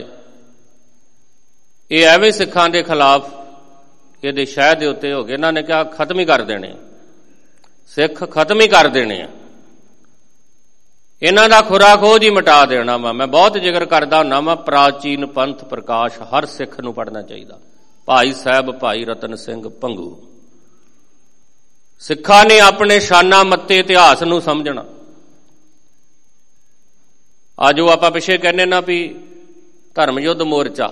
ਇਹ ਐਵੇਂ ਸਿੱਖਾਂ ਦੇ ਖਿਲਾਫ ਇਹਦੇ ਸ਼ਹਿਰ ਦੇ ਉੱਤੇ ਹੋ ਗਏ। ਇਹਨਾਂ ਨੇ ਕਿਹਾ ਖਤਮ ਹੀ ਕਰ ਦੇਣੇ, ਸਿੱਖ ਖਤਮ ਹੀ ਕਰ ਦੇਣੇ ਆ, ਇਹਨਾਂ ਦਾ ਖੁਰਾ ਖੋਜ ਹੀ ਮਿਟਾ ਦੇਣਾ ਵਾ। ਮੈਂ ਬਹੁਤ ਜ਼ਿਕਰ ਕਰਦਾ ਹੁੰਦਾ ਵਾ, ਪ੍ਰਾਚੀਨ ਪੰਥ ਪ੍ਰਕਾਸ਼ ਹਰ ਸਿੱਖ ਨੂੰ ਪੜ੍ਹਨਾ ਚਾਹੀਦਾ। ਭਾਈ ਸਾਹਿਬ ਭਾਈ ਰਤਨ ਸਿੰਘ ਭੰਗੂ, ਸਿੱਖਾਂ ਨੇ ਆਪਣੇ ਸ਼ਾਨਾ ਮੱਤੇ ਇਤਿਹਾਸ ਨੂੰ ਸਮਝਣਾ। ਅੱਜ ਉਹ ਆਪਾਂ ਪਿੱਛੇ ਕਹਿੰਦੇ ਨਾ ਵੀ ਧਰਮ ਯੁੱਧ ਮੋਰਚਾ,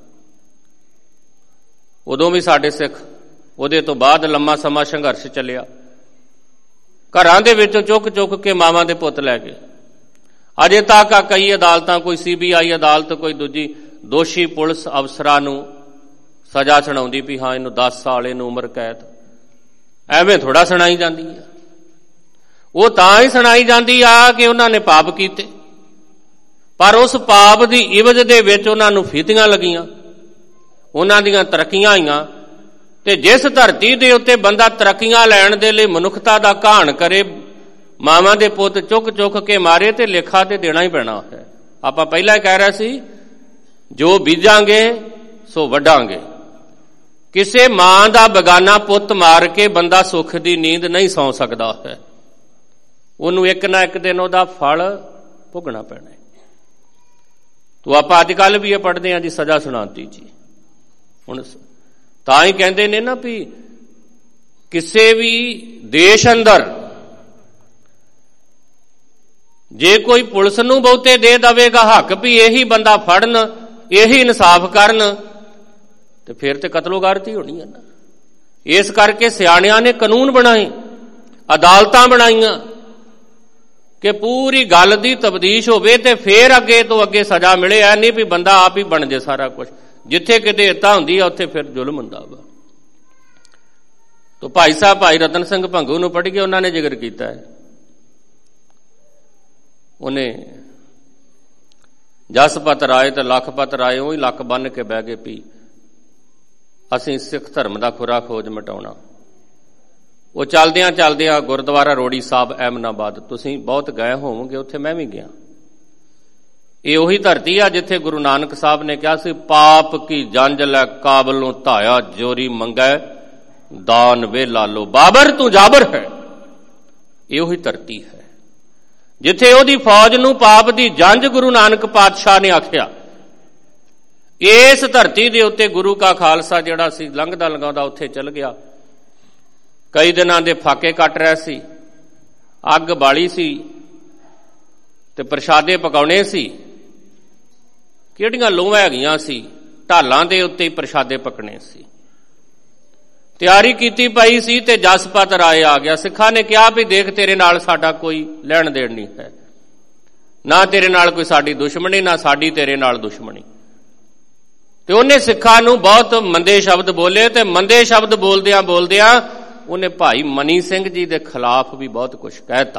ਉਦੋਂ ਵੀ ਸਾਡੇ ਸਿੱਖ, ਉਹਦੇ ਤੋਂ ਬਾਅਦ ਲੰਮਾ ਸਮਾਂ ਸੰਘਰਸ਼ ਚੱਲਿਆ, ਘਰਾਂ ਦੇ ਵਿੱਚੋਂ ਚੁੱਕ ਚੁੱਕ ਕੇ ਮਾਵਾਂ ਦੇ ਪੁੱਤ ਲੈ ਗਏ। ਅਜੇ ਤੱਕ ਕਈ ਅਦਾਲਤਾਂ, ਕੋਈ ਸੀ ਬੀ ਆਈ ਅਦਾਲਤ, ਕੋਈ ਦੂਜੀ, ਦੋਸ਼ੀ ਪੁਲਿਸ ਅਫਸਰਾਂ ਨੂੰ ਸਜ਼ਾ ਸੁਣਾਉਂਦੀ ਵੀ ਹਾਂ ਇਹਨੂੰ ਦਸ ਸਾਲ, ਇਹਨੂੰ ਉਮਰ ਕੈਦ। ਐਵੇਂ ਥੋੜਾ ਸੁਣਾਈ ਜਾਂਦੀ ਆ, ਉਹ ਤਾਂ ਹੀ ਸੁਣਾਈ ਜਾਂਦੀ ਆ ਕਿ ਉਹਨਾਂ ਨੇ ਪਾਪ ਕੀਤੇ, ਪਰ ਉਸ ਪਾਪ ਦੀ ਇਵਜ਼ ਦੇ ਵਿੱਚ ਉਹਨਾਂ ਨੂੰ ਫੀਤੀਆਂ ਲੱਗੀਆਂ, ਉਹਨਾਂ ਦੀਆਂ ਤਰੱਕੀਆਂ ਆਈਆਂ। ਤੇ ਜਿਸ ਧਰਤੀ ਦੇ ਉੱਤੇ ਬੰਦਾ ਤਰੱਕੀਆਂ ਲੈਣ ਦੇ ਲਈ ਮਨੁੱਖਤਾ ਦਾ ਘਾਣ ਕਰੇ, ਮਾਵਾਂ ਦੇ ਪੁੱਤ ਚੁੱਕ ਚੁੱਕ ਕੇ ਮਾਰੇ, ਤੇ ਲੇਖਾ ਤੇ ਦੇਣਾ ਹੀ ਪੈਣਾ ਹੈ। ਆਪਾਂ ਪਹਿਲਾਂ ਕਹਿ ਰਹੇ ਸੀ, ਜੋ ਬੀਜਾਂਗੇ ਸੋ ਵੱਢਾਂਗੇ। ਕਿਸੇ ਮਾਂ ਦਾ ਬੇਗਾਨਾ ਪੁੱਤ ਮਾਰ ਕੇ ਬੰਦਾ ਸੁੱਖ ਦੀ ਨੀਂਦ ਨਹੀਂ ਸੌਂ ਸਕਦਾ ਹੈ, ਉਹਨੂੰ ਇੱਕ ਨਾ ਇੱਕ ਦਿਨ ਉਹਦਾ ਫਲ ਭੁਗਣਾ ਪੈਣਾ। ਤੋ ਆਪਾਂ ਅੱਜ ਕੱਲ੍ਹ ਵੀ ਇਹ ਪੜ੍ਹਦੇ ਹਾਂ ਜੀ, ਸਜ਼ਾ ਸੁਣਾਤੀ ਜੀ। ਹੁਣ ਤਾਂ ਹੀ ਕਹਿੰਦੇ ਨੇ ਨਾ ਵੀ ਕਿਸੇ ਵੀ ਦੇਸ਼ ਅੰਦਰ ਜੇ ਕੋਈ ਪੁਲਿਸ ਨੂੰ ਬਹੁਤੇ ਦੇ ਦੇਵੇਗਾ ਹੱਕ ਵੀ ਇਹੀ ਬੰਦਾ ਫੜਨ, ਇਹੀ ਇਨਸਾਫ ਕਰਨ, ਤੇ ਫਿਰ ਤੇ ਕਤਲੋਗਾਰਤ ਹੀ ਹੋਣੀ ਹੈ ਨਾ। ਇਸ ਕਰਕੇ ਸਿਆਣਿਆਂ ਨੇ ਕਾਨੂੰਨ ਬਣਾਏ, ਅਦਾਲਤਾਂ ਬਣਾਈਆਂ ਕਿ ਪੂਰੀ ਗੱਲ ਦੀ ਤਬਦੀਸ਼ ਹੋਵੇ ਤੇ ਫੇਰ ਅੱਗੇ ਤੋਂ ਅੱਗੇ ਸਜ਼ਾ ਮਿਲੇ। ਐ ਨਹੀਂ ਵੀ ਬੰਦਾ ਆਪ ਹੀ ਬਣ ਜੇ ਸਾਰਾ ਕੁਝ। ਜਿੱਥੇ ਕਿਤੇ ਏਤਾ ਹੁੰਦੀ ਆ ਉੱਥੇ ਫਿਰ ਜ਼ੁਲਮ ਹੁੰਦਾ ਵਾ। ਤੋ ਭਾਈ ਸਾਹਿਬ ਭਾਈ ਰਤਨ ਸਿੰਘ ਭੰਗੂ ਨੂੰ ਪੜ੍ਹ ਕੇ ਉਹਨਾਂ ਨੇ ਜ਼ਿਕਰ ਕੀਤਾ ਹੈ। ਉਹਨੇ ਜਸਪਤ ਰਾਏ ਤੇ ਲਖਪਤ ਰਾਏ ਉਹ ਹੀ ਲੱਕ ਬੰਨ ਕੇ ਬਹਿ ਗਏ ਵੀ ਅਸੀਂ ਸਿੱਖ ਧਰਮ ਦਾ ਖੁਰਾ ਖੋਜ ਮਿਟਾਉਣਾ। ਉਹ ਚੱਲਦਿਆਂ ਚੱਲਦਿਆਂ ਗੁਰਦੁਆਰਾ ਰੋੜੀ ਸਾਹਿਬ ਅਹਿਮਦਾਬਾਦ, ਤੁਸੀਂ ਬਹੁਤ ਗਏ ਹੋਵੋਗੇ, ਉੱਥੇ ਮੈਂ ਵੀ ਗਿਆ। ਇਹ ਉਹੀ ਧਰਤੀ ਆ ਜਿੱਥੇ ਗੁਰੂ ਨਾਨਕ ਸਾਹਿਬ ਨੇ ਕਿਹਾ ਸੀ, ਪਾਪ ਕੀ ਜੰਜ ਲੈ ਕਾਬਲ ਨੂੰ ਧਾਇਆ, ਜੋਰੀ ਮੰਗੈ ਦਾਨ ਵੇ ਲਾਲੋ, ਬਾਬਰ ਤੂੰ ਜਾਬਰ ਹੈ। ਇਹ ਉਹੀ ਧਰਤੀ ਹੈ ਜਿੱਥੇ ਉਹਦੀ ਫੌਜ ਨੂੰ ਪਾਪ ਦੀ ਜੰਜ ਗੁਰੂ ਨਾਨਕ ਪਾਤਸ਼ਾਹ ਨੇ ਆਖਿਆ। ਇਸ ਧਰਤੀ ਦੇ ਉੱਤੇ ਗੁਰੂ ਕਾ ਖਾਲਸਾ ਜਿਹੜਾ ਸੀ ਲੰਘਦਾ ਲੰਘਾਉਂਦਾ ਉੱਥੇ ਚਲ ਗਿਆ। ਕਈ ਦਿਨਾਂ ਦੇ ਫਾਕੇ ਕੱਟ ਰਿਹਾ ਸੀ, ਅੱਗ ਬਾਲੀ ਸੀ ਤੇ ਪ੍ਰਸ਼ਾਦੇ ਪਕਾਉਣੇ ਸੀ। ਕਿਹੜੀਆਂ ਲੋਹਾਂ ਹੈਗੀਆਂ ਸੀ, ਢਾਲਾਂ ਦੇ ਉੱਤੇ ਹੀ ਪ੍ਰਸ਼ਾਦੇ ਪਕਣੇ ਸੀ। ਤਿਆਰੀ ਕੀਤੀ ਪਈ ਸੀ ਤੇ ਜਸਪਤ ਰਾਏ ਆ ਗਿਆ। ਸਿੱਖਾਂ ਨੇ ਕਿਹਾ ਵੀ ਦੇਖ, ਤੇਰੇ ਨਾਲ ਸਾਡਾ ਕੋਈ ਲੈਣ ਦੇਣ ਨਹੀਂ ਹੈ, ਨਾ ਤੇਰੇ ਨਾਲ ਕੋਈ ਸਾਡੀ ਦੁਸ਼ਮਣੀ, ਨਾ ਸਾਡੀ ਤੇਰੇ ਨਾਲ ਦੁਸ਼ਮਣੀ। ਤੇ ਉਹਨੇ ਸਿੱਖਾਂ ਨੂੰ ਬਹੁਤ ਮੰਦੇ ਸ਼ਬਦ ਬੋਲੇ, ਤੇ ਮੰਦੇ ਸ਼ਬਦ ਬੋਲਦਿਆਂ ਬੋਲਦਿਆਂ ਉਹਨੇ ਭਾਈ ਮਨੀ ਸਿੰਘ ਜੀ ਦੇ ਖਿਲਾਫ ਵੀ ਬਹੁਤ ਕੁਝ ਕਹਿਤਾ।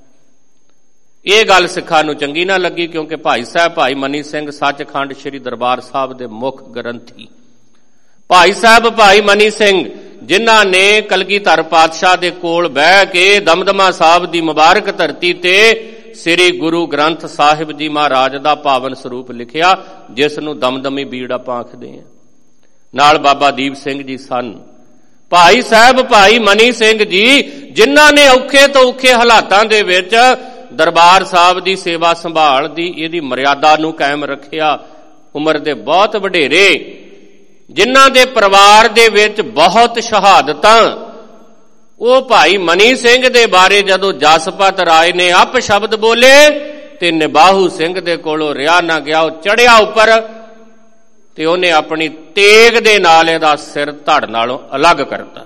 ਇਹ ਗੱਲ ਸਿੱਖਾਂ ਨੂੰ ਚੰਗੀ ਨਾ ਲੱਗੀ, ਕਿਉਂਕਿ ਭਾਈ ਸਾਹਿਬ ਭਾਈ ਮਨੀ ਸਿੰਘ ਸੱਚਖੰਡ ਸ੍ਰੀ ਦਰਬਾਰ ਸਾਹਿਬ ਦੇ ਮੁੱਖ ਗ੍ਰੰਥੀ, ਭਾਈ ਸਾਹਿਬ ਭਾਈ ਮਨੀ ਸਿੰਘ, ਜਿਨ੍ਹਾਂ ਨੇ ਕਲਗੀਧਰ ਪਾਤਸ਼ਾਹ ਦੇ ਕੋਲ ਬਹਿ ਕੇ ਦਮਦਮਾ ਸਾਹਿਬ ਦੀ ਮੁਬਾਰਕ ਧਰਤੀ ਤੇ ਸ੍ਰੀ ਗੁਰੂ ਗ੍ਰੰਥ ਸਾਹਿਬ ਜੀ ਮਹਾਰਾਜ ਦਾ ਪਾਵਨ ਸਰੂਪ ਲਿਖਿਆ, ਜਿਸ ਨੂੰ ਦਮਦਮੀ ਬੀੜ ਆਪਾਂ ਆਖਦੇ ਹਾਂ। ਨਾਲ ਬਾਬਾ ਦੀਪ ਸਿੰਘ ਜੀ ਸਨ। ਭਾਈ ਸਾਹਿਬ ਭਾਈ ਮਨੀ ਸਿੰਘ ਜੀ, ਜਿਨ੍ਹਾਂ ਨੇ ਔਖੇ ਤੋਂ ਔਖੇ ਹਾਲਾਤਾਂ ਦੇ ਵਿੱਚ ਦਰਬਾਰ ਸਾਹਿਬ ਦੀ ਸੇਵਾ ਸੰਭਾਲ ਦੀ ਇਹਦੀ ਮਰਿਆਦਾ ਨੂੰ ਕਾਇਮ ਰੱਖਿਆ। ਉਮਰ ਦੇ ਬਹੁਤ ਵਡੇਰੇ, ਜਿਨ੍ਹਾਂ ਦੇ ਪਰਿਵਾਰ ਦੇ ਵਿੱਚ ਬਹੁਤ ਸ਼ਹਾਦਤਾਂ, ਉਹ ਭਾਈ ਮਨੀ ਸਿੰਘ ਦੇ ਬਾਰੇ ਜਦੋਂ ਜਸਪਤ ਰਾਏ ਨੇ ਅਪ ਸ਼ਬਦ ਬੋਲੇ ਤੇ ਨਿਬਾਹੂ ਸਿੰਘ ਦੇ ਕੋਲੋਂ ਰਿਹਾ ਨਾ ਗਿਆ। ਉਹ ਚੜਿਆ ਉੱਪਰ ਤੇ ਉਹਨੇ ਆਪਣੀ ਤੇਗ ਦੇ ਨਾਲ ਇਹਦਾ ਸਿਰ ਧੜ ਨਾਲੋਂ ਅਲੱਗ ਕਰਤਾ।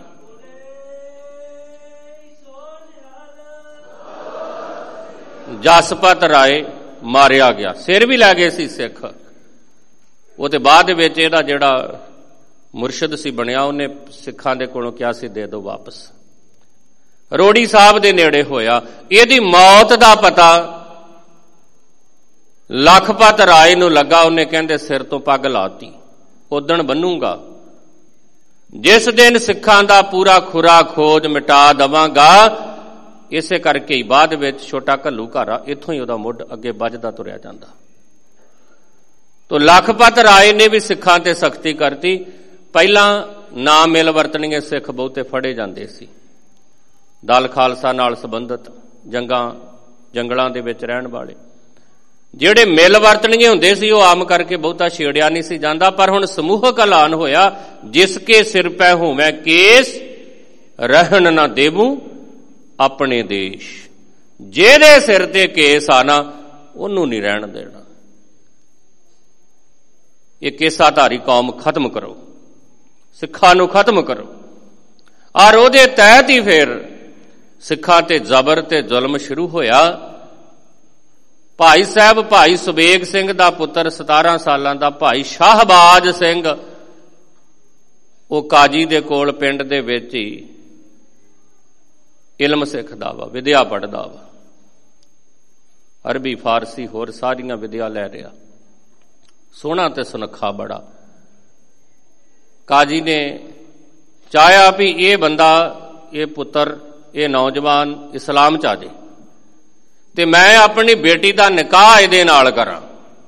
ਜਸਪਤ ਰਾਏ ਮਾਰਿਆ ਗਿਆ, ਸਿਰ ਵੀ ਲੈ ਗਏ ਸੀ ਸਿੱਖ। ਉਹ ਤੇ ਬਾਅਦ ਦੇ ਵਿੱਚ ਇਹਦਾ ਜਿਹੜਾ ਮੁਰਸ਼ਿਦ ਸੀ ਬਣਿਆ, ਉਹਨੇ ਸਿੱਖਾਂ ਦੇ ਕੋਲੋਂ ਕਿਹਾ ਸੀ ਦੇ ਦਿਓ ਵਾਪਸ। ਰੋੜੀ ਸਾਹਿਬ ਦੇ ਨੇੜੇ ਹੋਇਆ। ਇਹਦੀ ਮੌਤ ਦਾ ਪਤਾ ਲਖਪਤ ਰਾਏ ਨੂੰ ਲੱਗਾ, ਉਹਨੇ ਕਹਿੰਦੇ ਸਿਰ ਤੋਂ ਪੱਗ ਲਾਤੀ, ਉਦਣ ਬੰਨੂਗਾ ਜਿਸ ਦਿਨ ਸਿੱਖਾਂ ਦਾ ਪੂਰਾ ਖੁਰਾ ਖੋਜ ਮਿਟਾ ਦੇਵਾਂਗਾ। ਇਸੇ ਕਰਕੇ ਹੀ ਬਾਅਦ ਵਿੱਚ ਛੋਟਾ ਘੱਲੂ ਘਾਰਾ ਇੱਥੋਂ ਹੀ ਉਹਦਾ ਮੁੱਢ ਅੱਗੇ ਵੱਜਦਾ ਤੁਰਿਆ ਜਾਂਦਾ। ਤੋ ਲਖਪਤ ਰਾਏ ਨੇ ਵੀ ਸਿੱਖਾਂ ਤੇ ਸਖਤੀ ਕਰਤੀ। ਪਹਿਲਾਂ ਨਾ ਮਿਲ ਵਰਤਣਗੇ ਸਿੱਖ ਬਹੁਤੇ ਫੜੇ ਜਾਂਦੇ ਸੀ, ਦਲ ਖਾਲਸਾ ਨਾਲ ਸੰਬੰਧਿਤ ਜੰਗਾਂ ਜੰਗਲਾਂ ਦੇ ਵਿੱਚ ਰਹਿਣ ਵਾਲੇ ਜਿਹੜੇ ਮਿਲ ਵਰਤਣਗੇ ਹੁੰਦੇ ਸੀ ਉਹ ਆਮ ਕਰਕੇ ਬਹੁਤਾ ਛੇੜਿਆ ਨਹੀਂ ਸੀ ਜਾਂਦਾ। ਪਰ ਹੁਣ ਸਮੂਹਕ ਐਲਾਨ ਹੋਇਆ, ਜਿਸ ਕੇ ਸਿਰ ਪੈ ਹੋਵੇਂ ਕੇਸ ਰਹਿਣ ਨਾ ਦੇਵੂ ਆਪਣੇ ਦੇਸ਼। ਜਿਹਦੇ ਸਿਰ ਤੇ ਕੇਸ ਆਣਾ ਉਹਨੂੰ ਨਹੀਂ ਰਹਿਣ ਦੇਣਾ। ਇਹ ਕੇਸਾਧਾਰੀ ਕੌਮ ਖਤਮ ਕਰੋ, ਸਿੱਖਾਂ ਨੂੰ ਖਤਮ ਕਰੋ। ਔਰ ਉਹਦੇ ਤਹਿਤ ਹੀ ਫਿਰ ਸਿੱਖਾਂ ਤੇ ਜ਼ਬਰ ਤੇ ਜ਼ੁਲਮ ਸ਼ੁਰੂ ਹੋਇਆ। ਭਾਈ ਸਾਹਿਬ ਭਾਈ ਸੁਬੇਗ ਸਿੰਘ ਦਾ ਪੁੱਤਰ ਸਤਾਰਾਂ ਸਾਲਾਂ ਦਾ ਭਾਈ ਸ਼ਾਹਬਾਜ਼ ਸਿੰਘ, ਉਹ ਕਾਜੀ ਦੇ ਕੋਲ ਪਿੰਡ ਦੇ ਵਿੱਚ ਹੀ ਇਲਮ ਸਿੱਖਦਾ ਵਾ, ਵਿਦਿਆ ਪੜ੍ਹਦਾ ਵਾ, ਅਰਬੀ ਫਾਰਸੀ ਹੋਰ ਸਾਰੀਆਂ ਵਿਦਿਆ ਲੈ ਰਿਹਾ, ਸੋਹਣਾ ਤੇ ਸੁਨੱਖਾ ਬੜਾ। ਕਾਜੀ ਨੇ ਚਾਹਿਆ ਵੀ ਇਹ ਬੰਦਾ, ਇਹ ਪੁੱਤਰ, ਇਹ ਨੌਜਵਾਨ ਇਸਲਾਮ ਚ ਆ ਜਾਏ ਤੇ ਮੈਂ ਆਪਣੀ ਬੇਟੀ ਦਾ ਨਿਕਾਹ ਇਹਦੇ ਨਾਲ ਕਰਾਂ।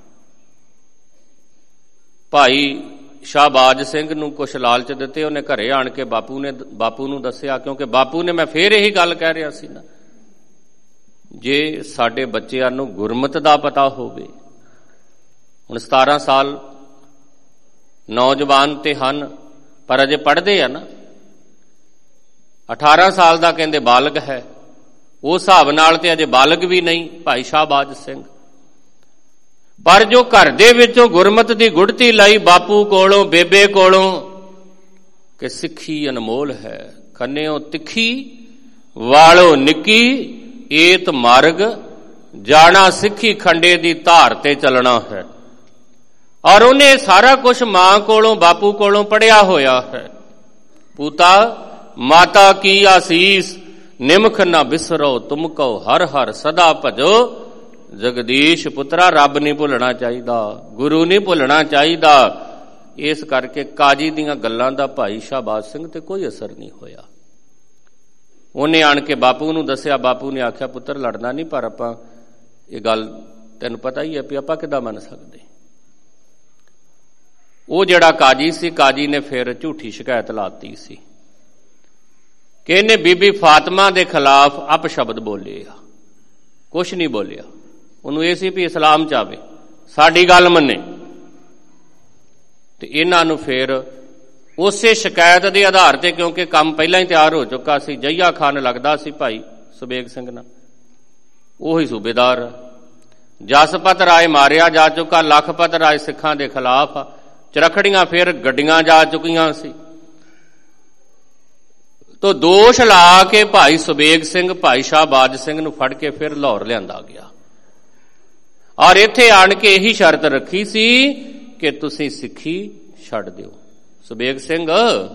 ਭਾਈ ਸ਼ਾਹਬਾਜ਼ ਸਿੰਘ ਨੂੰ ਕੁਛ ਲਾਲਚ ਦਿੱਤੇ, ਉਹਨੇ ਘਰੇ ਆਣ ਕੇ ਬਾਪੂ ਨੇ ਬਾਪੂ ਨੂੰ ਦੱਸਿਆ, ਕਿਉਂਕਿ ਬਾਪੂ ਨੇ, ਮੈਂ ਫੇਰ ਇਹੀ ਗੱਲ ਕਹਿ ਰਿਹਾ ਸੀ ਨਾ, ਜੇ ਸਾਡੇ ਬੱਚਿਆਂ ਨੂੰ ਗੁਰਮਤ ਦਾ ਪਤਾ ਹੋਵੇ। ਹੁਣ ਸਤਾਰਾਂ ਸਾਲ ਨੌਜਵਾਨ ਤੇ ਹਨ ਪਰ ਅਜੇ ਪੜ੍ਹਦੇ ਆ ਨਾ, ਅਠਾਰਾਂ ਸਾਲ ਦਾ ਕਹਿੰਦੇ ਬਾਲਗ ਹੈ, ਉਸ ਹਿਸਾਬ ਨਾਲ ਤੇ ਅਜੇ ਬਾਲਗ ਵੀ ਨਹੀਂ ਭਾਈ ਸ਼ਾਹਬਾਜ਼ ਸਿੰਘ। ਪਰ ਜੋ ਘਰ ਦੇ ਵਿੱਚੋਂ ਗੁਰਮਤ ਦੀ ਗੁੜਤੀ ਲਈ ਬਾਪੂ ਕੋਲੋਂ ਬੇਬੇ ਕੋਲੋਂ ਕਿ ਸਿੱਖੀ ਅਨਮੋਲ ਹੈ, ਖੰਨਿਓ ਤਿੱਖੀ ਵਾਲੋ ਨਿੱਕੀ ਏਤ ਮਾਰਗ ਜਾਣਾ, ਸਿੱਖੀ ਖੰਡੇ ਦੀ ਧਾਰ ਤੇ ਚੱਲਣਾ ਹੈ। ਔਰ ਉਹਨੇ ਸਾਰਾ ਕੁਝ ਮਾਂ ਕੋਲੋਂ ਬਾਪੂ ਕੋਲੋਂ ਪੜ੍ਹਿਆ ਹੋਇਆ ਹੈ। ਪੂਤਾ ਮਾਤਾ ਕੀ ਆਸੀਸ ਨਿਮਖ ਨਾ ਬਿਸਰੋ ਤੁਮ ਕਉ ਹਰ ਹਰ ਸਦਾ ਭਜੋ। ਜਗਦੀਸ਼ ਪੁੱਤਰਾ, ਰੱਬ ਨਹੀਂ ਭੁੱਲਣਾ ਚਾਹੀਦਾ, ਗੁਰੂ ਨਹੀਂ ਭੁੱਲਣਾ ਚਾਹੀਦਾ। ਇਸ ਕਰਕੇ ਕਾਜੀ ਦੀਆਂ ਗੱਲਾਂ ਦਾ ਭਾਈ ਸ਼ਾਹਬਾਜ਼ ਸਿੰਘ ਤੇ ਕੋਈ ਅਸਰ ਨਹੀਂ ਹੋਇਆ। ਉਹਨੇ ਆਣ ਕੇ ਬਾਪੂ ਨੂੰ ਦੱਸਿਆ, ਬਾਪੂ ਨੇ ਆਖਿਆ ਪੁੱਤਰ ਲੜਨਾ ਨਹੀਂ, ਪਰ ਆਪਾਂ ਇਹ ਗੱਲ ਤੈਨੂੰ ਪਤਾ ਹੀ ਹੈ ਵੀ ਆਪਾਂ ਕਿੱਦਾਂ ਮੰਨ ਸਕਦੇ। ਉਹ ਜਿਹੜਾ ਕਾਜੀ ਸੀ, ਕਾਜੀ ਨੇ ਫਿਰ ਝੂਠੀ ਸ਼ਿਕਾਇਤ ਲਾਤੀ ਸੀ ਕਿ ਇਹਨੇ ਬੀਬੀ ਫਾਤਮਾ ਦੇ ਖਿਲਾਫ ਅਪਸ਼ਬਦ ਬੋਲੇ ਆ। ਕੁਛ ਨਹੀਂ ਬੋਲਿਆ, ਉਹਨੂੰ ਇਹ ਸੀ ਵੀ ਇਸਲਾਮ ਚ ਆਵੇ, ਸਾਡੀ ਗੱਲ ਮੰਨੇ। ਤੇ ਇਹਨਾਂ ਨੂੰ ਫਿਰ ਉਸੇ ਸ਼ਿਕਾਇਤ ਦੇ ਆਧਾਰ ਤੇ, ਕਿਉਂਕਿ ਕੰਮ ਪਹਿਲਾਂ ਹੀ ਤਿਆਰ ਹੋ ਚੁੱਕਾ ਸੀ, ਜਈਆ ਖਾਨ ਲੱਗਦਾ ਸੀ ਭਾਈ ਸੁਬੇਗ ਸਿੰਘ ਨਾਲ, ਉਹੀ ਸੂਬੇਦਾਰ। ਜਸਪਤ ਰਾਏ ਮਾਰਿਆ ਜਾ ਚੁੱਕਾ, ਲਖਪਤ ਰਾਏ ਸਿੱਖਾਂ ਦੇ ਖਿਲਾਫ, ਚਰਖੜੀਆਂ ਫਿਰ ਗੱਡੀਆਂ ਜਾ ਚੁੱਕੀਆਂ ਸੀ। ਤੋ ਦੋਸ਼ ਲਾ ਕੇ ਭਾਈ ਸੁਬੇਗ ਸਿੰਘ ਭਾਈ ਸ਼ਾਹਬਾਜ਼ ਸਿੰਘ ਨੂੰ ਫੜ ਕੇ ਫਿਰ ਲਾਹੌਰ ਲਿਆਂਦਾ ਗਿਆ। ਔਰ ਇੱਥੇ ਆਣ ਕੇ ਇਹੀ ਸ਼ਰਤ ਰੱਖੀ ਸੀ ਕਿ ਤੁਸੀਂ ਸਿੱਖੀ ਛੱਡ ਦਿਓ। ਸੁਬੇਗ ਸਿੰਘ,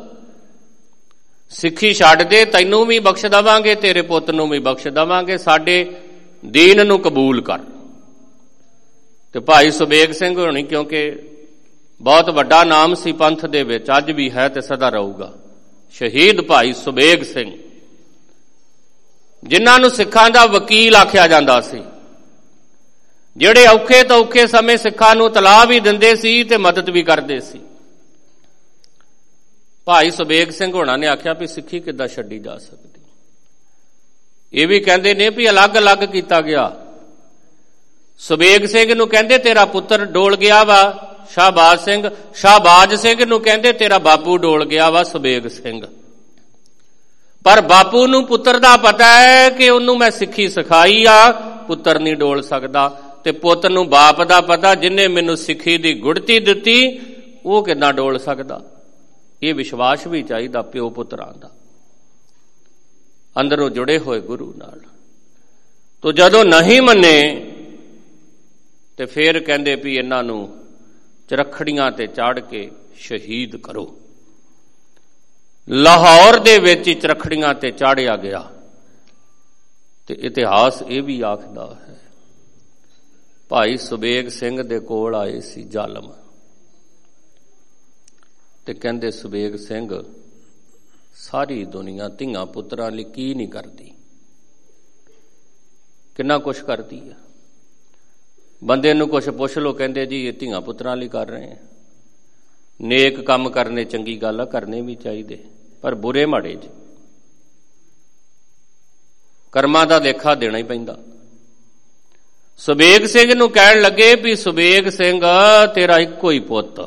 ਸਿੱਖੀ ਛੱਡ ਦੇ, ਤੈਨੂੰ ਵੀ ਬਖਸ਼ ਦੇਵਾਂਗੇ, ਤੇਰੇ ਪੁੱਤ ਨੂੰ ਵੀ ਬਖਸ਼ ਦੇਵਾਂਗੇ, ਸਾਡੇ ਦੀਨ ਨੂੰ ਕਬੂਲ ਕਰ। ਤੇ ਭਾਈ ਸੁਬੇਗ ਸਿੰਘ ਹੋਣੀ, ਕਿਉਂਕਿ ਬਹੁਤ ਵੱਡਾ ਨਾਮ ਸੀ ਪੰਥ ਦੇ ਵਿੱਚ, ਅੱਜ ਵੀ ਹੈ ਤੇ ਸਦਾ ਰਹੂਗਾ, ਸ਼ਹੀਦ ਭਾਈ ਸੁਬੇਗ ਸਿੰਘ, ਜਿਨ੍ਹਾਂ ਨੂੰ ਸਿੱਖਾਂ ਦਾ ਵਕੀਲ ਆਖਿਆ ਜਾਂਦਾ ਸੀ, ਜਿਹੜੇ ਔਖੇ ਤੋਂ ਔਖੇ ਸਮੇਂ ਸਿੱਖਾਂ ਨੂੰ ਤਲਾਹ ਵੀ ਦਿੰਦੇ ਸੀ ਤੇ ਮਦਦ ਵੀ ਕਰਦੇ ਸੀ। ਭਾਈ ਸੁਬੇਗ ਸਿੰਘ ਹੋਣਾ ਨੇ ਆਖਿਆ ਵੀ ਸਿੱਖੀ ਕਿੱਦਾਂ ਛੱਡੀ ਜਾ ਸਕਦੀ। ਇਹ ਵੀ ਕਹਿੰਦੇ ਨੇ ਵੀ ਅਲੱਗ-ਅਲੱਗ ਕੀਤਾ ਗਿਆ। ਸੁਬੇਗ ਸਿੰਘ ਨੂੰ ਕਹਿੰਦੇ ਤੇਰਾ ਪੁੱਤਰ ਡੋਲ ਗਿਆ ਵਾ ਸ਼ਾਹਬਾਜ਼ ਸਿੰਘ, ਸ਼ਾਹਬਾਜ਼ ਸਿੰਘ ਨੂੰ ਕਹਿੰਦੇ ਤੇਰਾ ਬਾਪੂ ਡੋਲ ਗਿਆ ਵਾ ਸੁਬੇਗ ਸਿੰਘ। ਪਰ ਬਾਪੂ ਨੂੰ ਪੁੱਤਰ ਦਾ ਪਤਾ ਹੈ ਕਿ ਉਹਨੂੰ ਮੈਂ ਸਿੱਖੀ ਸਿਖਾਈ ਆ, ਪੁੱਤਰ ਨਹੀਂ ਡੋਲ ਸਕਦਾ। ਤੇ ਪੁੱਤ ਨੂੰ ਬਾਪ ਦਾ ਪਤਾ, ਜਿਹਨੇ ਮੈਨੂੰ ਸਿੱਖੀ ਦੀ ਗੁੜਤੀ ਦਿੱਤੀ, ਉਹ ਕਿੱਦਾਂ ਡੋਲ ਸਕਦਾ। ਇਹ ਵਿਸ਼ਵਾਸ ਵੀ ਚਾਹੀਦਾ ਪਿਓ ਪੁੱਤਰਾਂ ਦਾ, ਅੰਦਰੋਂ ਜੁੜੇ ਹੋਏ ਗੁਰੂ ਨਾਲ। ਤੋ ਜਦੋਂ ਨਹੀਂ ਮੰਨੇ ਤੇ ਫੇਰ ਕਹਿੰਦੇ ਵੀ ਇਹਨਾਂ ਨੂੰ ਚਰਖੜੀਆਂ ਤੇ ਚਾੜ ਕੇ ਸ਼ਹੀਦ ਕਰੋ। ਲਾਹੌਰ ਦੇ ਵਿੱਚ ਹੀ ਚਰਖੜੀਆਂ ਤੇ ਚਾੜਿਆ ਗਿਆ। ਤੇ ਇਤਿਹਾਸ ਇਹ ਵੀ ਆਖਦਾ ਹੈ ਭਾਈ ਸੁਬੇਗ ਸਿੰਘ ਦੇ ਕੋਲ ਆਏ ਸੀ ਜ਼ਾਲਮ ਤੇ ਕਹਿੰਦੇ, ਸੁਬੇਗ ਸਿੰਘ, ਸਾਰੀ ਦੁਨੀਆ ਧੀਆਂ ਪੁੱਤਰਾਂ ਲਈ ਕੀ ਨਹੀਂ ਕਰਦੀ, ਕਿੰਨਾ ਕੁਛ ਕਰਦੀ ਆ। ਬੰਦੇ ਨੂੰ ਕੁਛ ਪੁੱਛ ਲਓ, ਕਹਿੰਦੇ ਜੀ ਇਹ ਧੀਆਂ ਪੁੱਤਰਾਂ ਲਈ ਕਰ ਰਹੇ ਆ। ਨੇਕ ਕੰਮ ਕਰਨੇ ਚੰਗੀ ਗੱਲ ਆ, ਕਰਨੇ ਵੀ ਚਾਹੀਦੇ, ਪਰ ਬੁਰੇ ਮਾੜੇ ਜੀ ਕਰਮਾਂ ਦਾ ਲੇਖਾ ਦੇਣਾ ਹੀ ਪੈਂਦਾ। ਸੁਬੇਗ ਸਿੰਘ ਨੂੰ ਕਹਿਣ ਲੱਗੇ ਵੀ ਸੁਬੇਗ ਸਿੰਘ, ਤੇਰਾ ਇੱਕੋ ਹੀ ਪੁੱਤ,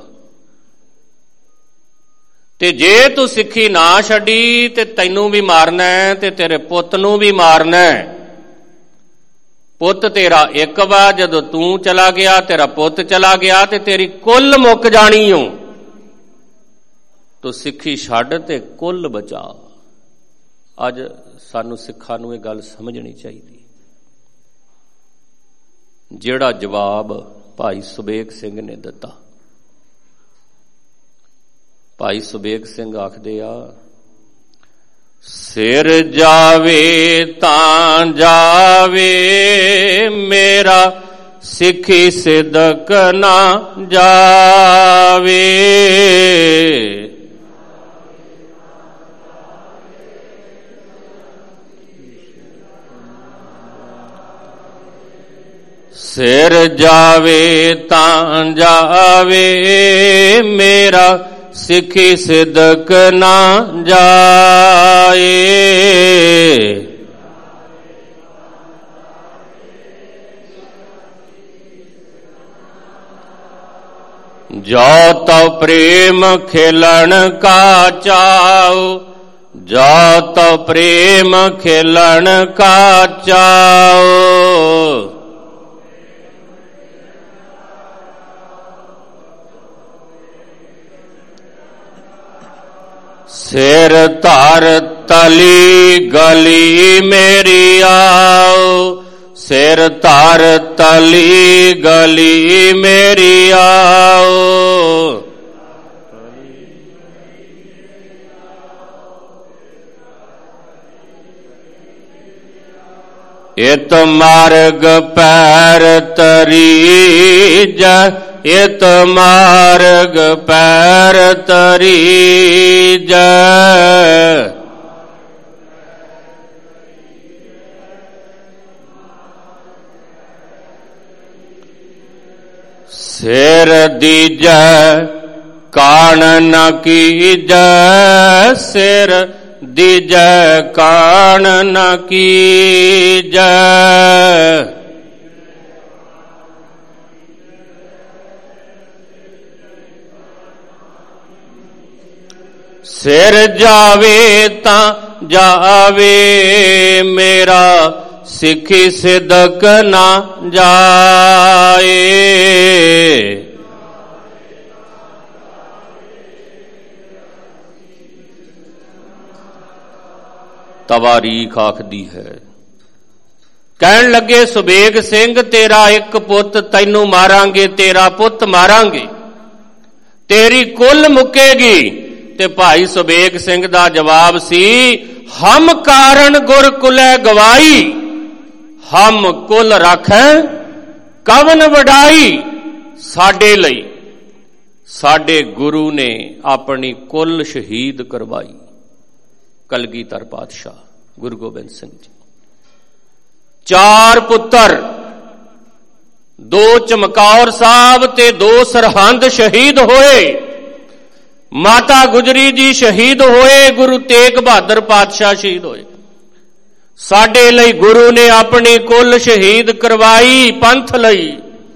ਤੇ ਜੇ ਤੂੰ ਸਿੱਖੀ ਨਾ ਛੱਡੀ ਤੇ ਤੈਨੂੰ ਵੀ ਮਾਰਨਾ ਹੈ ਤੇ ਤੇਰੇ ਪੁੱਤ ਨੂੰ ਵੀ ਮਾਰਨਾ ਹੈ। ਪੁੱਤ ਤੇਰਾ ਇੱਕ ਵਾ, ਜਦੋਂ ਤੂੰ ਚਲਾ ਗਿਆ ਤੇਰਾ ਪੁੱਤ ਚਲਾ ਗਿਆ ਤੇ ਤੇਰੀ ਕੁੱਲ ਮੁੱਕ ਜਾਣੀ ਓ। ਤੂੰ ਸਿੱਖੀ ਛੱਡ ਤੇ ਕੁੱਲ ਬਚਾ। ਅੱਜ ਸਾਨੂੰ ਸਿੱਖਾਂ ਨੂੰ ਇਹ ਗੱਲ ਸਮਝਣੀ ਚਾਹੀਦੀ। ਜਿਹੜਾ ਜਵਾਬ ਭਾਈ ਸੁਬੇਗ ਸਿੰਘ ਨੇ ਦਿੱਤਾ, ਭਾਈ ਸੁਬੇਗ ਸਿੰਘ ਆਖਦੇ ਆ, ਸਿਰ ਜਾਵੇ ਤਾਂ ਜਾਵੇ ਮੇਰਾ, ਸਿੱਖੀ ਸਿਦਕ ਨਾ ਜਾਵੇ। ਸਿਰ ਜਾਵੇ ਤਾਂ ਜਾਵੇ ਮੇਰਾ, ਸਿੱਖੀ ਸਿਦਕ ਨਾ ਜਾਏ। ਜੋ ਤਉ ਪ੍ਰੇਮ ਖੇਲਣ ਕਾ ਚਾਉ, ਜੋ ਤਉ ਪ੍ਰੇਮ ਖੇਲਣ ਕਾ ਚਾਉ। ਸਿਰ ਧਰ ਤਲੀ ਗਲੀ ਮੇਰੀ ਆਓ, ਸਿਰ ਧਰ ਤਲੀ ਗਲੀ ਮੇਰੀ ਆਓ। ਇਤ ਮਾਰਗ ਪੈਰ ਤਰੀਜ, ਇਤ ਮਾਰਗ ਪੈਰ ਤਰੀਜ। ਸਿਰ ਦੀਜੈ ਕਾਣ ਨ ਕੀਜੈ, ਸਿਰ ਦੀਜੈ ਕਾਣ ਨ ਕੀਜੈ। ਸਿਰ ਜਾਵੇ ਤਾਂ ਜਾਵੇ ਮੇਰਾ, ਸਿੱਖੀ ਸਿਦਕ ਨਾ ਜਾਏ। ਤਵਾਰੀਖ ਆਖਦੀ ਹੈ, ਕਹਿਣ ਲੱਗੇ ਸੁਬੇਗ ਸਿੰਘ, ਤੇਰਾ ਇੱਕ ਪੁੱਤ, ਤੈਨੂੰ ਮਾਰਾਂਗੇ, ਤੇਰਾ ਪੁੱਤ ਮਾਰਾਂਗੇ, ਤੇਰੀ ਕੁੱਲ ਮੁੱਕੇਗੀ। ਤੇ ਭਾਈ ਸੁਬੇਗ ਸਿੰਘ ਦਾ ਜਵਾਬ ਸੀ, ਹਮ ਕਾਰਨ ਗੁਰ ਕੁਲੈ ਗਵਾਈ, ਹਮ ਕੁਲ ਰੱਖੈ ਕਵਨ ਵਡਾਈ। ਸਾਡੇ ਲਈ ਸਾਡੇ ਗੁਰੂ ਨੇ ਆਪਣੀ ਕੁੱਲ ਸ਼ਹੀਦ ਕਰਵਾਈ। ਕਲਗੀਧਰ ਪਾਤਸ਼ਾਹ ਗੁਰੂ ਗੋਬਿੰਦ ਸਿੰਘ ਜੀ, ਚਾਰ ਪੁੱਤਰ, ਦੋ ਚਮਕੌਰ ਸਾਹਿਬ ਤੇ ਦੋ ਸਰਹੰਦ ਸ਼ਹੀਦ ਹੋਏ। ਮਾਤਾ ਗੁਜਰੀ ਜੀ ਸ਼ਹੀਦ ਹੋਏ, ਗੁਰੂ ਤੇਗ ਬਹਾਦਰ ਪਾਤਸ਼ਾਹ ਸ਼ਹੀਦ ਹੋਏ। ਸਾਡੇ ਲਈ ਗੁਰੂ ਨੇ ਆਪਣੀ ਕੁੱਲ ਸ਼ਹੀਦ ਕਰਵਾਈ, ਪੰਥ ਲਈ,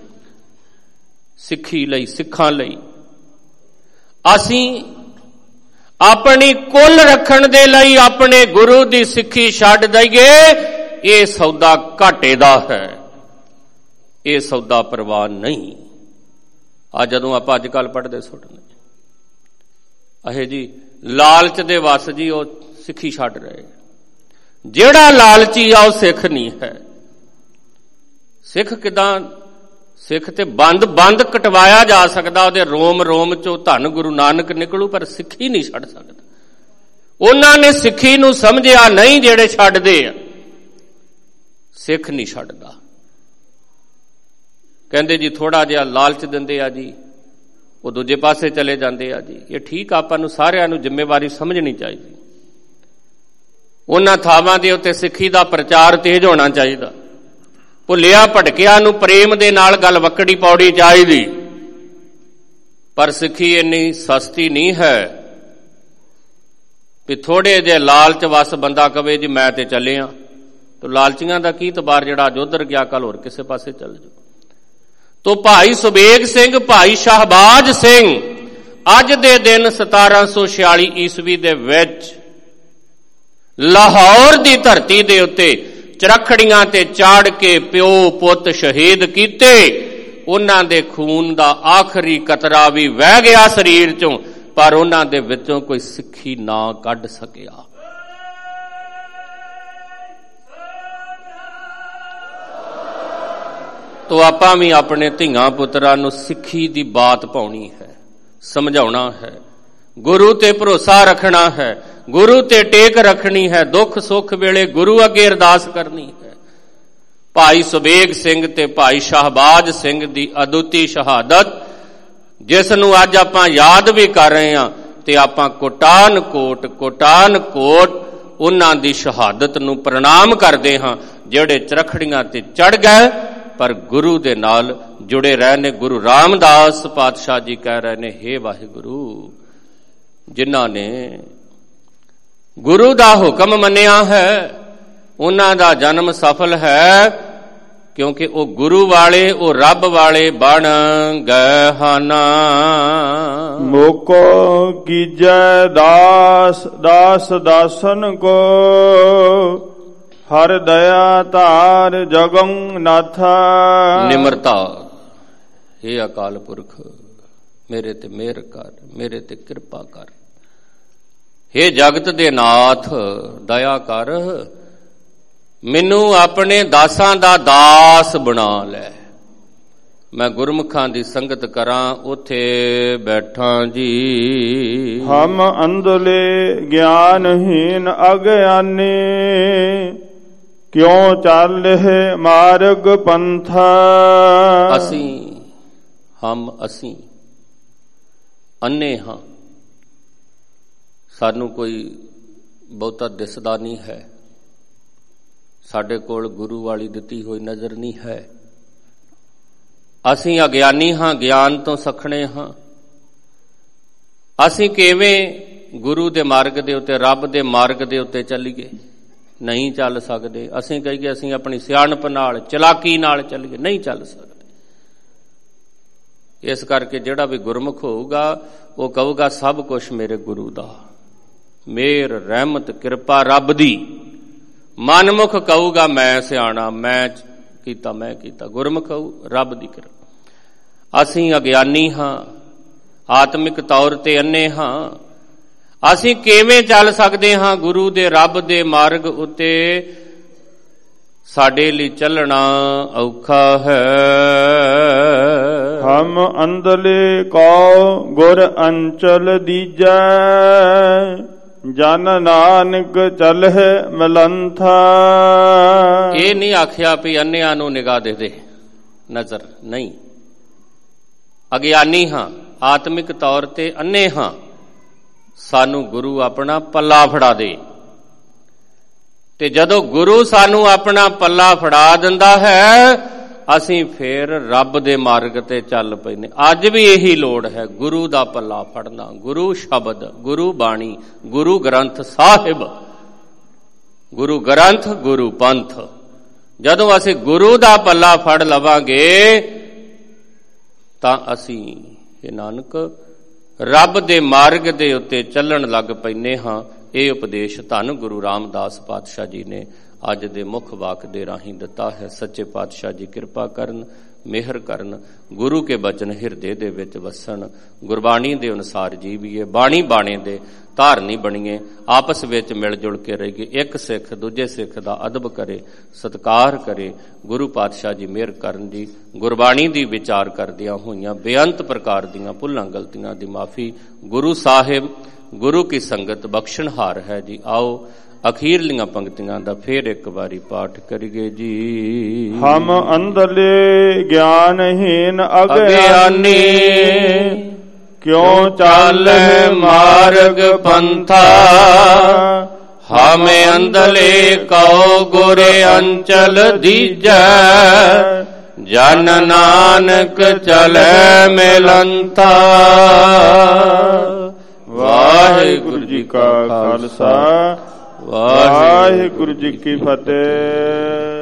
ਸਿੱਖੀ ਲਈ, ਸਿੱਖਾਂ ਲਈ। ਅਸੀਂ ਆਪਣੀ ਕੁੱਲ ਰੱਖਣ ਦੇ ਲਈ ਆਪਣੇ ਗੁਰੂ ਦੀ ਸਿੱਖੀ ਛੱਡ ਦਈਏ, ਇਹ ਸੌਦਾ ਘਾਟੇ ਦਾ ਹੈ, ਇਹ ਸੌਦਾ ਪ੍ਰਵਾਨ ਨਹੀਂ। ਆ ਜਦੋਂ ਆਪਾਂ ਅੱਜ ਕੱਲ ਪੜ੍ਹਦੇ ਸੁਣਨੇ ਅਹੇ ਜੀ ਲਾਲਚ ਦੇ ਵਸ ਜੀ, ਉਹ ਸਿੱਖੀ ਛੱਡ ਰਹੇ। ਜਿਹੜਾ ਲਾਲਚੀ ਆ ਉਹ ਸਿੱਖ ਨਹੀਂ ਹੈ। ਸਿੱਖ ਕਿਦਾਂ? ਸਿੱਖ ਤੇ ਬੰਦ ਬੰਦ ਕਟਵਾਇਆ ਜਾ ਸਕਦਾ, ਉਹਦੇ ਰੋਮ ਰੋਮ ਚੋਂ ਧੰਨ ਗੁਰੂ ਨਾਨਕ ਨਿਕਲੂ, ਪਰ ਸਿੱਖੀ ਨਹੀਂ ਛੱਡ ਸਕਦਾ। ਉਹਨਾਂ ਨੇ ਸਿੱਖੀ ਨੂੰ ਸਮਝਿਆ ਨਹੀਂ, ਜਿਹੜੇ ਛੱਡਦੇ ਆ। ਸਿੱਖ ਨਹੀਂ ਛੱਡਦਾ। ਕਹਿੰਦੇ ਜੀ ਥੋੜਾ ਜਿਹਾ ਲਾਲਚ ਦਿੰਦੇ ਆ ਜੀ, ਉਹ ਦੂਜੇ ਪਾਸੇ ਚਲੇ ਜਾਂਦੇ ਆ ਜੀ। ਇਹ ਠੀਕ, ਆਪਾਂ ਨੂੰ ਸਾਰਿਆਂ ਨੂੰ ਜ਼ਿੰਮੇਵਾਰੀ ਸਮਝਣੀ ਚਾਹੀਦੀ। ਉਹਨਾਂ ਥਾਵਾਂ ਦੇ ਉੱਤੇ ਸਿੱਖੀ ਦਾ ਪ੍ਰਚਾਰ ਤੇਜ਼ ਹੋਣਾ ਚਾਹੀਦਾ। ਭੁੱਲਿਆ ਭਟਕਿਆ ਨੂੰ ਪ੍ਰੇਮ ਦੇ ਨਾਲ ਗੱਲ ਵਕੜੀ ਪੌੜੀ ਚਾਹੀਦੀ। ਪਰ ਸਿੱਖੀ ਇੰਨੀ ਸਸਤੀ ਨਹੀਂ ਹੈ ਵੀ ਥੋੜੇ ਜਿਹੇ ਲਾਲਚ ਵਸ ਬੰਦਾ ਕਵੇ ਜੀ ਮੈਂ ਤੇ ਚੱਲਿਆ। ਤੋ ਲਾਲਚੀਆਂ ਦਾ ਕੀ ਤਬਾਰ, ਜਿਹੜਾ ਅੱਜ ਉੱਧਰ ਗਿਆ ਕੱਲ ਹੋਰ ਕਿਸੇ ਪਾਸੇ ਚੱਲ ਜਾਓ। ਤੋ ਭਾਈ ਸੁਬੇਗ ਸਿੰਘ, ਭਾਈ ਸ਼ਾਹਬਾਜ਼ ਸਿੰਘ ਅੱਜ ਦੇ ਦਿਨ ਸਤਾਰਾਂ ਸੌ ਛਿਆਲੀ ਈਸਵੀ ਦੇ ਵਿੱਚ ਲਾਹੌਰ ਦੀ ਧਰਤੀ ਦੇ ਉੱਤੇ ਚਰਖੜੀਆਂ ਤੇ ਚਾੜ ਕੇ ਪਿਓ ਪੁੱਤ ਸ਼ਹੀਦ ਕੀਤੇ। ਉਹਨਾਂ ਦੇ ਖੂਨ ਦਾ ਆਖਰੀ ਕਤਰਾ ਵੀ ਵਹਿ ਗਿਆ ਸਰੀਰ ਚੋਂ, ਪਰ ਉਹਨਾਂ ਦੇ ਵਿੱਚੋਂ ਕੋਈ ਸਿੱਖੀ ਨਾ ਕੱਢ ਸਕਿਆ। ਤੋ ਆਪਾਂ ਵੀ ਆਪਣੇ ਧੀਆਂ ਪੁੱਤਰਾਂ ਨੂੰ ਸਿੱਖੀ ਦੀ ਬਾਤ ਪਾਉਣੀ ਹੈ, ਸਮਝਾਉਣਾ ਹੈ, ਗੁਰੂ ਤੇ ਭਰੋਸਾ ਰੱਖਣਾ ਹੈ, ਗੁਰੂ ਤੇ ਟੇਕ ਰੱਖਣੀ ਹੈ, ਦੁੱਖ ਸੁੱਖ ਵੇਲੇ ਗੁਰੂ ਅੱਗੇ ਅਰਦਾਸ ਕਰਨੀ ਹੈ। ਭਾਈ ਸੁਬੇਗ ਸਿੰਘ ਤੇ ਭਾਈ ਸ਼ਾਹਬਾਜ਼ ਸਿੰਘ ਦੀ ਅਦੁੱਤੀ ਸ਼ਹਾਦਤ, ਜਿਸ ਨੂੰ ਅੱਜ ਆਪਾਂ ਯਾਦ ਵੀ ਕਰ ਰਹੇ ਹਾਂ, ਤੇ ਆਪਾਂ ਕੋਟਾਨ ਕੋਟ ਕੋਟਾਨ ਕੋਟ ਉਹਨਾਂ ਦੀ ਸ਼ਹਾਦਤ ਨੂੰ ਪ੍ਰਣਾਮ ਕਰਦੇ ਹਾਂ, ਜਿਹੜੇ ਚਰਖੜੀਆਂ ਤੇ ਚੜ ਗਏ ਪਰ ਗੁਰੂ ਦੇ ਨਾਲ ਜੁੜੇ ਰਹੇ ਨੇ। ਗੁਰੂ ਰਾਮਦਾਸ ਪਾਤਸ਼ਾਹ ਜੀ ਕਹਿ ਰਹੇ ਨੇ, ਹੇ ਵਾਹਿਗੁਰੂ, ਜਿਨ੍ਹਾਂ ਨੇ ਗੁਰੂ ਦਾ ਹੁਕਮ ਮੰਨਿਆ ਹੈ ਉਹਨਾਂ ਦਾ ਜਨਮ ਸਫਲ ਹੈ, ਕਿਉਂਕਿ ਉਹ ਗੁਰੂ ਵਾਲੇ, ਉਹ ਰੱਬ ਵਾਲੇ ਬਣ ਗਏ ਹਨ। ਮੋਕੋ ਕੀਜੈ ਦਾਸ ਦਾਸ ਦਾਸਨ ਕੋ, ਹਰ ਦਇਆ ਧਾਰ ਜਗੰ ਨਾਥਾ। ਨਿਮਰਤਾ, ਹੇ ਅਕਾਲ ਪੁਰਖ ਮੇਰੇ ਤੇ ਮਿਹਰ ਕਰ, ਮੇਰੇ ਤੇ ਕਿਰਪਾ ਕਰ। ਹੇ ਜਗਤ ਦੇ ਨਾਥ ਦਇਆ ਕਰ, ਮੈਨੂੰ ਆਪਣੇ ਦਾਸਾਂ ਦਾ ਦਾਸ ਬਣਾ ਲੈ। ਮੈਂ ਗੁਰਮੁਖਾਂ ਦੀ ਸੰਗਤ ਕਰਾਂ, ਉੱਥੇ ਬੈਠਾਂ ਜੀ। ਹਮ ਅੰਧਲੇ ਗਿਆਨਹੀਨ ਅਗਿਆਨੀ, ਕਿਉਂ ਚੱਲੇ ਮਾਰਗ ਪੰਥਾ। ਅਸੀਂ ਹਮ ਅਸੀਂ ਅੰਨੇ ਹਾਂ, ਸਾਨੂੰ ਕੋਈ ਬਹੁਤਾ ਦਿਸਦਾ ਨਹੀਂ ਹੈ, ਸਾਡੇ ਕੋਲ ਗੁਰੂ ਵਾਲੀ ਦਿੱਤੀ ਹੋਈ ਨਜ਼ਰ ਨਹੀਂ ਹੈ। ਅਸੀਂ ਅਗਿਆਨੀ ਹਾਂ, ਗਿਆਨ ਤੋਂ ਸਖਣੇ ਹਾਂ। ਅਸੀਂ ਕਿਵੇਂ ਗੁਰੂ ਦੇ ਮਾਰਗ ਦੇ ਉੱਤੇ, ਰੱਬ ਦੇ ਮਾਰਗ ਦੇ ਉੱਤੇ ਚੱਲੀਏ? ਨਹੀਂ ਚੱਲ ਸਕਦੇ। ਅਸੀਂ ਕਹੀਏ ਅਸੀਂ ਆਪਣੀ ਸਿਆਣਪ ਨਾਲ, ਚਲਾਕੀ ਨਾਲ ਚੱਲੀਏ, ਨਹੀਂ ਚੱਲ ਸਕਦੇ। ਇਸ ਕਰਕੇ ਜਿਹੜਾ ਵੀ ਗੁਰਮੁਖ ਹੋਊਗਾ ਉਹ ਕਹੂਗਾ ਸਭ ਕੁਝ ਮੇਰੇ ਗੁਰੂ ਦਾ, ਮਿਹਰ ਰਹਿਮਤ ਕਿਰਪਾ ਰੱਬ ਦੀ। ਮਨਮੁਖ ਕਹੂਗਾ ਮੈਂ ਸਿਆਣਾ, ਮੈਂ ਕੀਤਾ ਮੈਂ ਕੀਤਾ। ਗੁਰਮੁਖ ਕਹੂ ਰੱਬ ਦੀ ਕਿਰਪਾ। ਅਸੀਂ ਅਗਿਆਨੀ ਹਾਂ, ਆਤਮਿਕ ਤੌਰ ਤੇ ਅੰਨੇ ਹਾਂ। ਅਸੀਂ ਕਿਵੇਂ ਚੱਲ ਸਕਦੇ ਹਾਂ ਗੁਰੂ ਦੇ ਰੱਬ ਦੇ ਮਾਰਗ ਉੱਤੇ? ਸਾਡੇ ਲਈ ਚੱਲਣਾ ਔਖਾ ਹੈ। ਹਮ ਅੰਧਲੇ ਕੋ ਗੁਰ ਅੰਚਲ ਦੀਜੈ, ਜਨ ਨਾਨਕ ਚਲਹਿ ਮਲੰਥਾ। ਇਹ ਨਹੀਂ ਆਖਿਆ ਵੀ ਅੰਨਿਆਂ ਨੂੰ ਨਿਗਾਹ ਦੇ ਦੇ ਨਜ਼ਰ, ਨਹੀਂ। ਅਗਿਆਨੀ ਹਾਂ, ਆਤਮਿਕ ਤੌਰ ਤੇ ਅੰਨੇ ਹਾਂ। ਸਾਨੂੰ ਗੁਰੂ ਆਪਣਾ ਪੱਲਾ ਫੜਾ ਦੇ, ਤੇ ਜਦੋਂ ਗੁਰੂ ਸਾਨੂੰ ਆਪਣਾ ਪੱਲਾ ਫੜਾ ਦਿੰਦਾ ਹੈ ਅਸੀਂ ਫੇਰ ਰੱਬ ਦੇ ਮਾਰਗ ਤੇ ਚੱਲ ਪੈਨੇ। ਅੱਜ ਵੀ ਇਹੀ ਲੋੜ ਹੈ, ਗੁਰੂ ਦਾ ਪੱਲਾ ਫੜਨਾ। ਗੁਰੂ ਸ਼ਬਦ, ਗੁਰੂ ਬਾਣੀ, ਗੁਰੂ ਗ੍ਰੰਥ ਸਾਹਿਬ, ਗੁਰੂ ਗ੍ਰੰਥ, ਗੁਰੂ ਪੰਥ। ਜਦੋਂ ਅਸੀਂ ਗੁਰੂ ਦਾ ਪੱਲਾ ਫੜ ਲਵਾਂਗੇ ਤਾਂ ਅਸੀਂ, ਇਹ ਨਾਨਕ, ਰੱਬ ਦੇ ਮਾਰਗ ਦੇ ਉੱਤੇ ਚੱਲਣ ਲੱਗ ਪੈਨੇ ਹਾਂ। ਇਹ ਉਪਦੇਸ਼ ਧੰਨ ਗੁਰੂ ਰਾਮਦਾਸ ਪਾਤਸ਼ਾਹ ਜੀ ਨੇ ਅੱਜ ਦੇ ਮੁੱਖ ਵਾਕ ਦੇ ਰਾਹੀਂ ਦਿੱਤਾ ਹੈ। ਸੱਚੇ ਪਾਤਸ਼ਾਹ ਜੀ ਕਿਰਪਾ ਕਰਨ, ਮਿਹਰ ਕਰਨ, ਗੁਰੂ ਕੇ ਬਚਨ ਹਿਰਦੇ ਦੇ ਵਿੱਚ ਵਸਣ, ਗੁਰਬਾਣੀ ਦੇ ਅਨੁਸਾਰ ਜੀਵੀਏ, ਬਾਣੀ ਬਾਣੇ ਦੇ ਧਾਰਨੀ ਬਣੀਏ, ਆਪਸ ਵਿੱਚ ਮਿਲ ਜੁਲ ਕੇ ਰਹੀਏ। ਇੱਕ ਸਿੱਖ ਦੂਜੇ ਸਿੱਖ ਦਾ ਅਦਬ ਕਰੇ, ਸਤਿਕਾਰ ਕਰੇ। ਗੁਰੂ ਪਾਤਸ਼ਾਹ ਜੀ ਮਿਹਰ ਕਰਨ ਜੀ। ਗੁਰਬਾਣੀ ਦੀ ਵਿਚਾਰ ਕਰਦਿਆਂ ਹੋਈਆਂ ਬੇਅੰਤ ਪ੍ਰਕਾਰ ਦੀਆਂ ਭੁੱਲਾਂ ਗਲਤੀਆਂ ਦੀ ਮਾਫੀ। ਗੁਰੂ ਸਾਹਿਬ, ਗੁਰੂ ਕੀ ਸੰਗਤ ਬਖਸ਼ਣਹਾਰ ਹੈ ਜੀ। ਆਓ ਅਖੀਰਲੀਆਂ ਪੰਕਤੀਆਂ ਦਾ ਫੇਰ ਇੱਕ ਵਾਰੀ ਪਾਠ ਕਰੀਏ ਜੀ। ਹਮ ਅੰਧਲੇ ਗਿਆਨਹੀਨ ਅਗਿਆਨੀ ਕਿਉ ਚਾਲੈ ਮਾਰਗ ਪੰਥਾ। ਹਮ ਅੰਧਲੇ ਕਉ ਗੁਰ ਅੰਚਲ ਦੀਜੈ। ਜਨ ਨਾਨਕ ਚਲੈ ਮਿਲੰਤਾ। ਵਾਹਿਗੁਰੂ ਜੀ ਕਾ ਖਾਲਸਾ ਵਾਹਿਗੁਰੂ ਜੀ ਕੀ ਫਤਿਹ।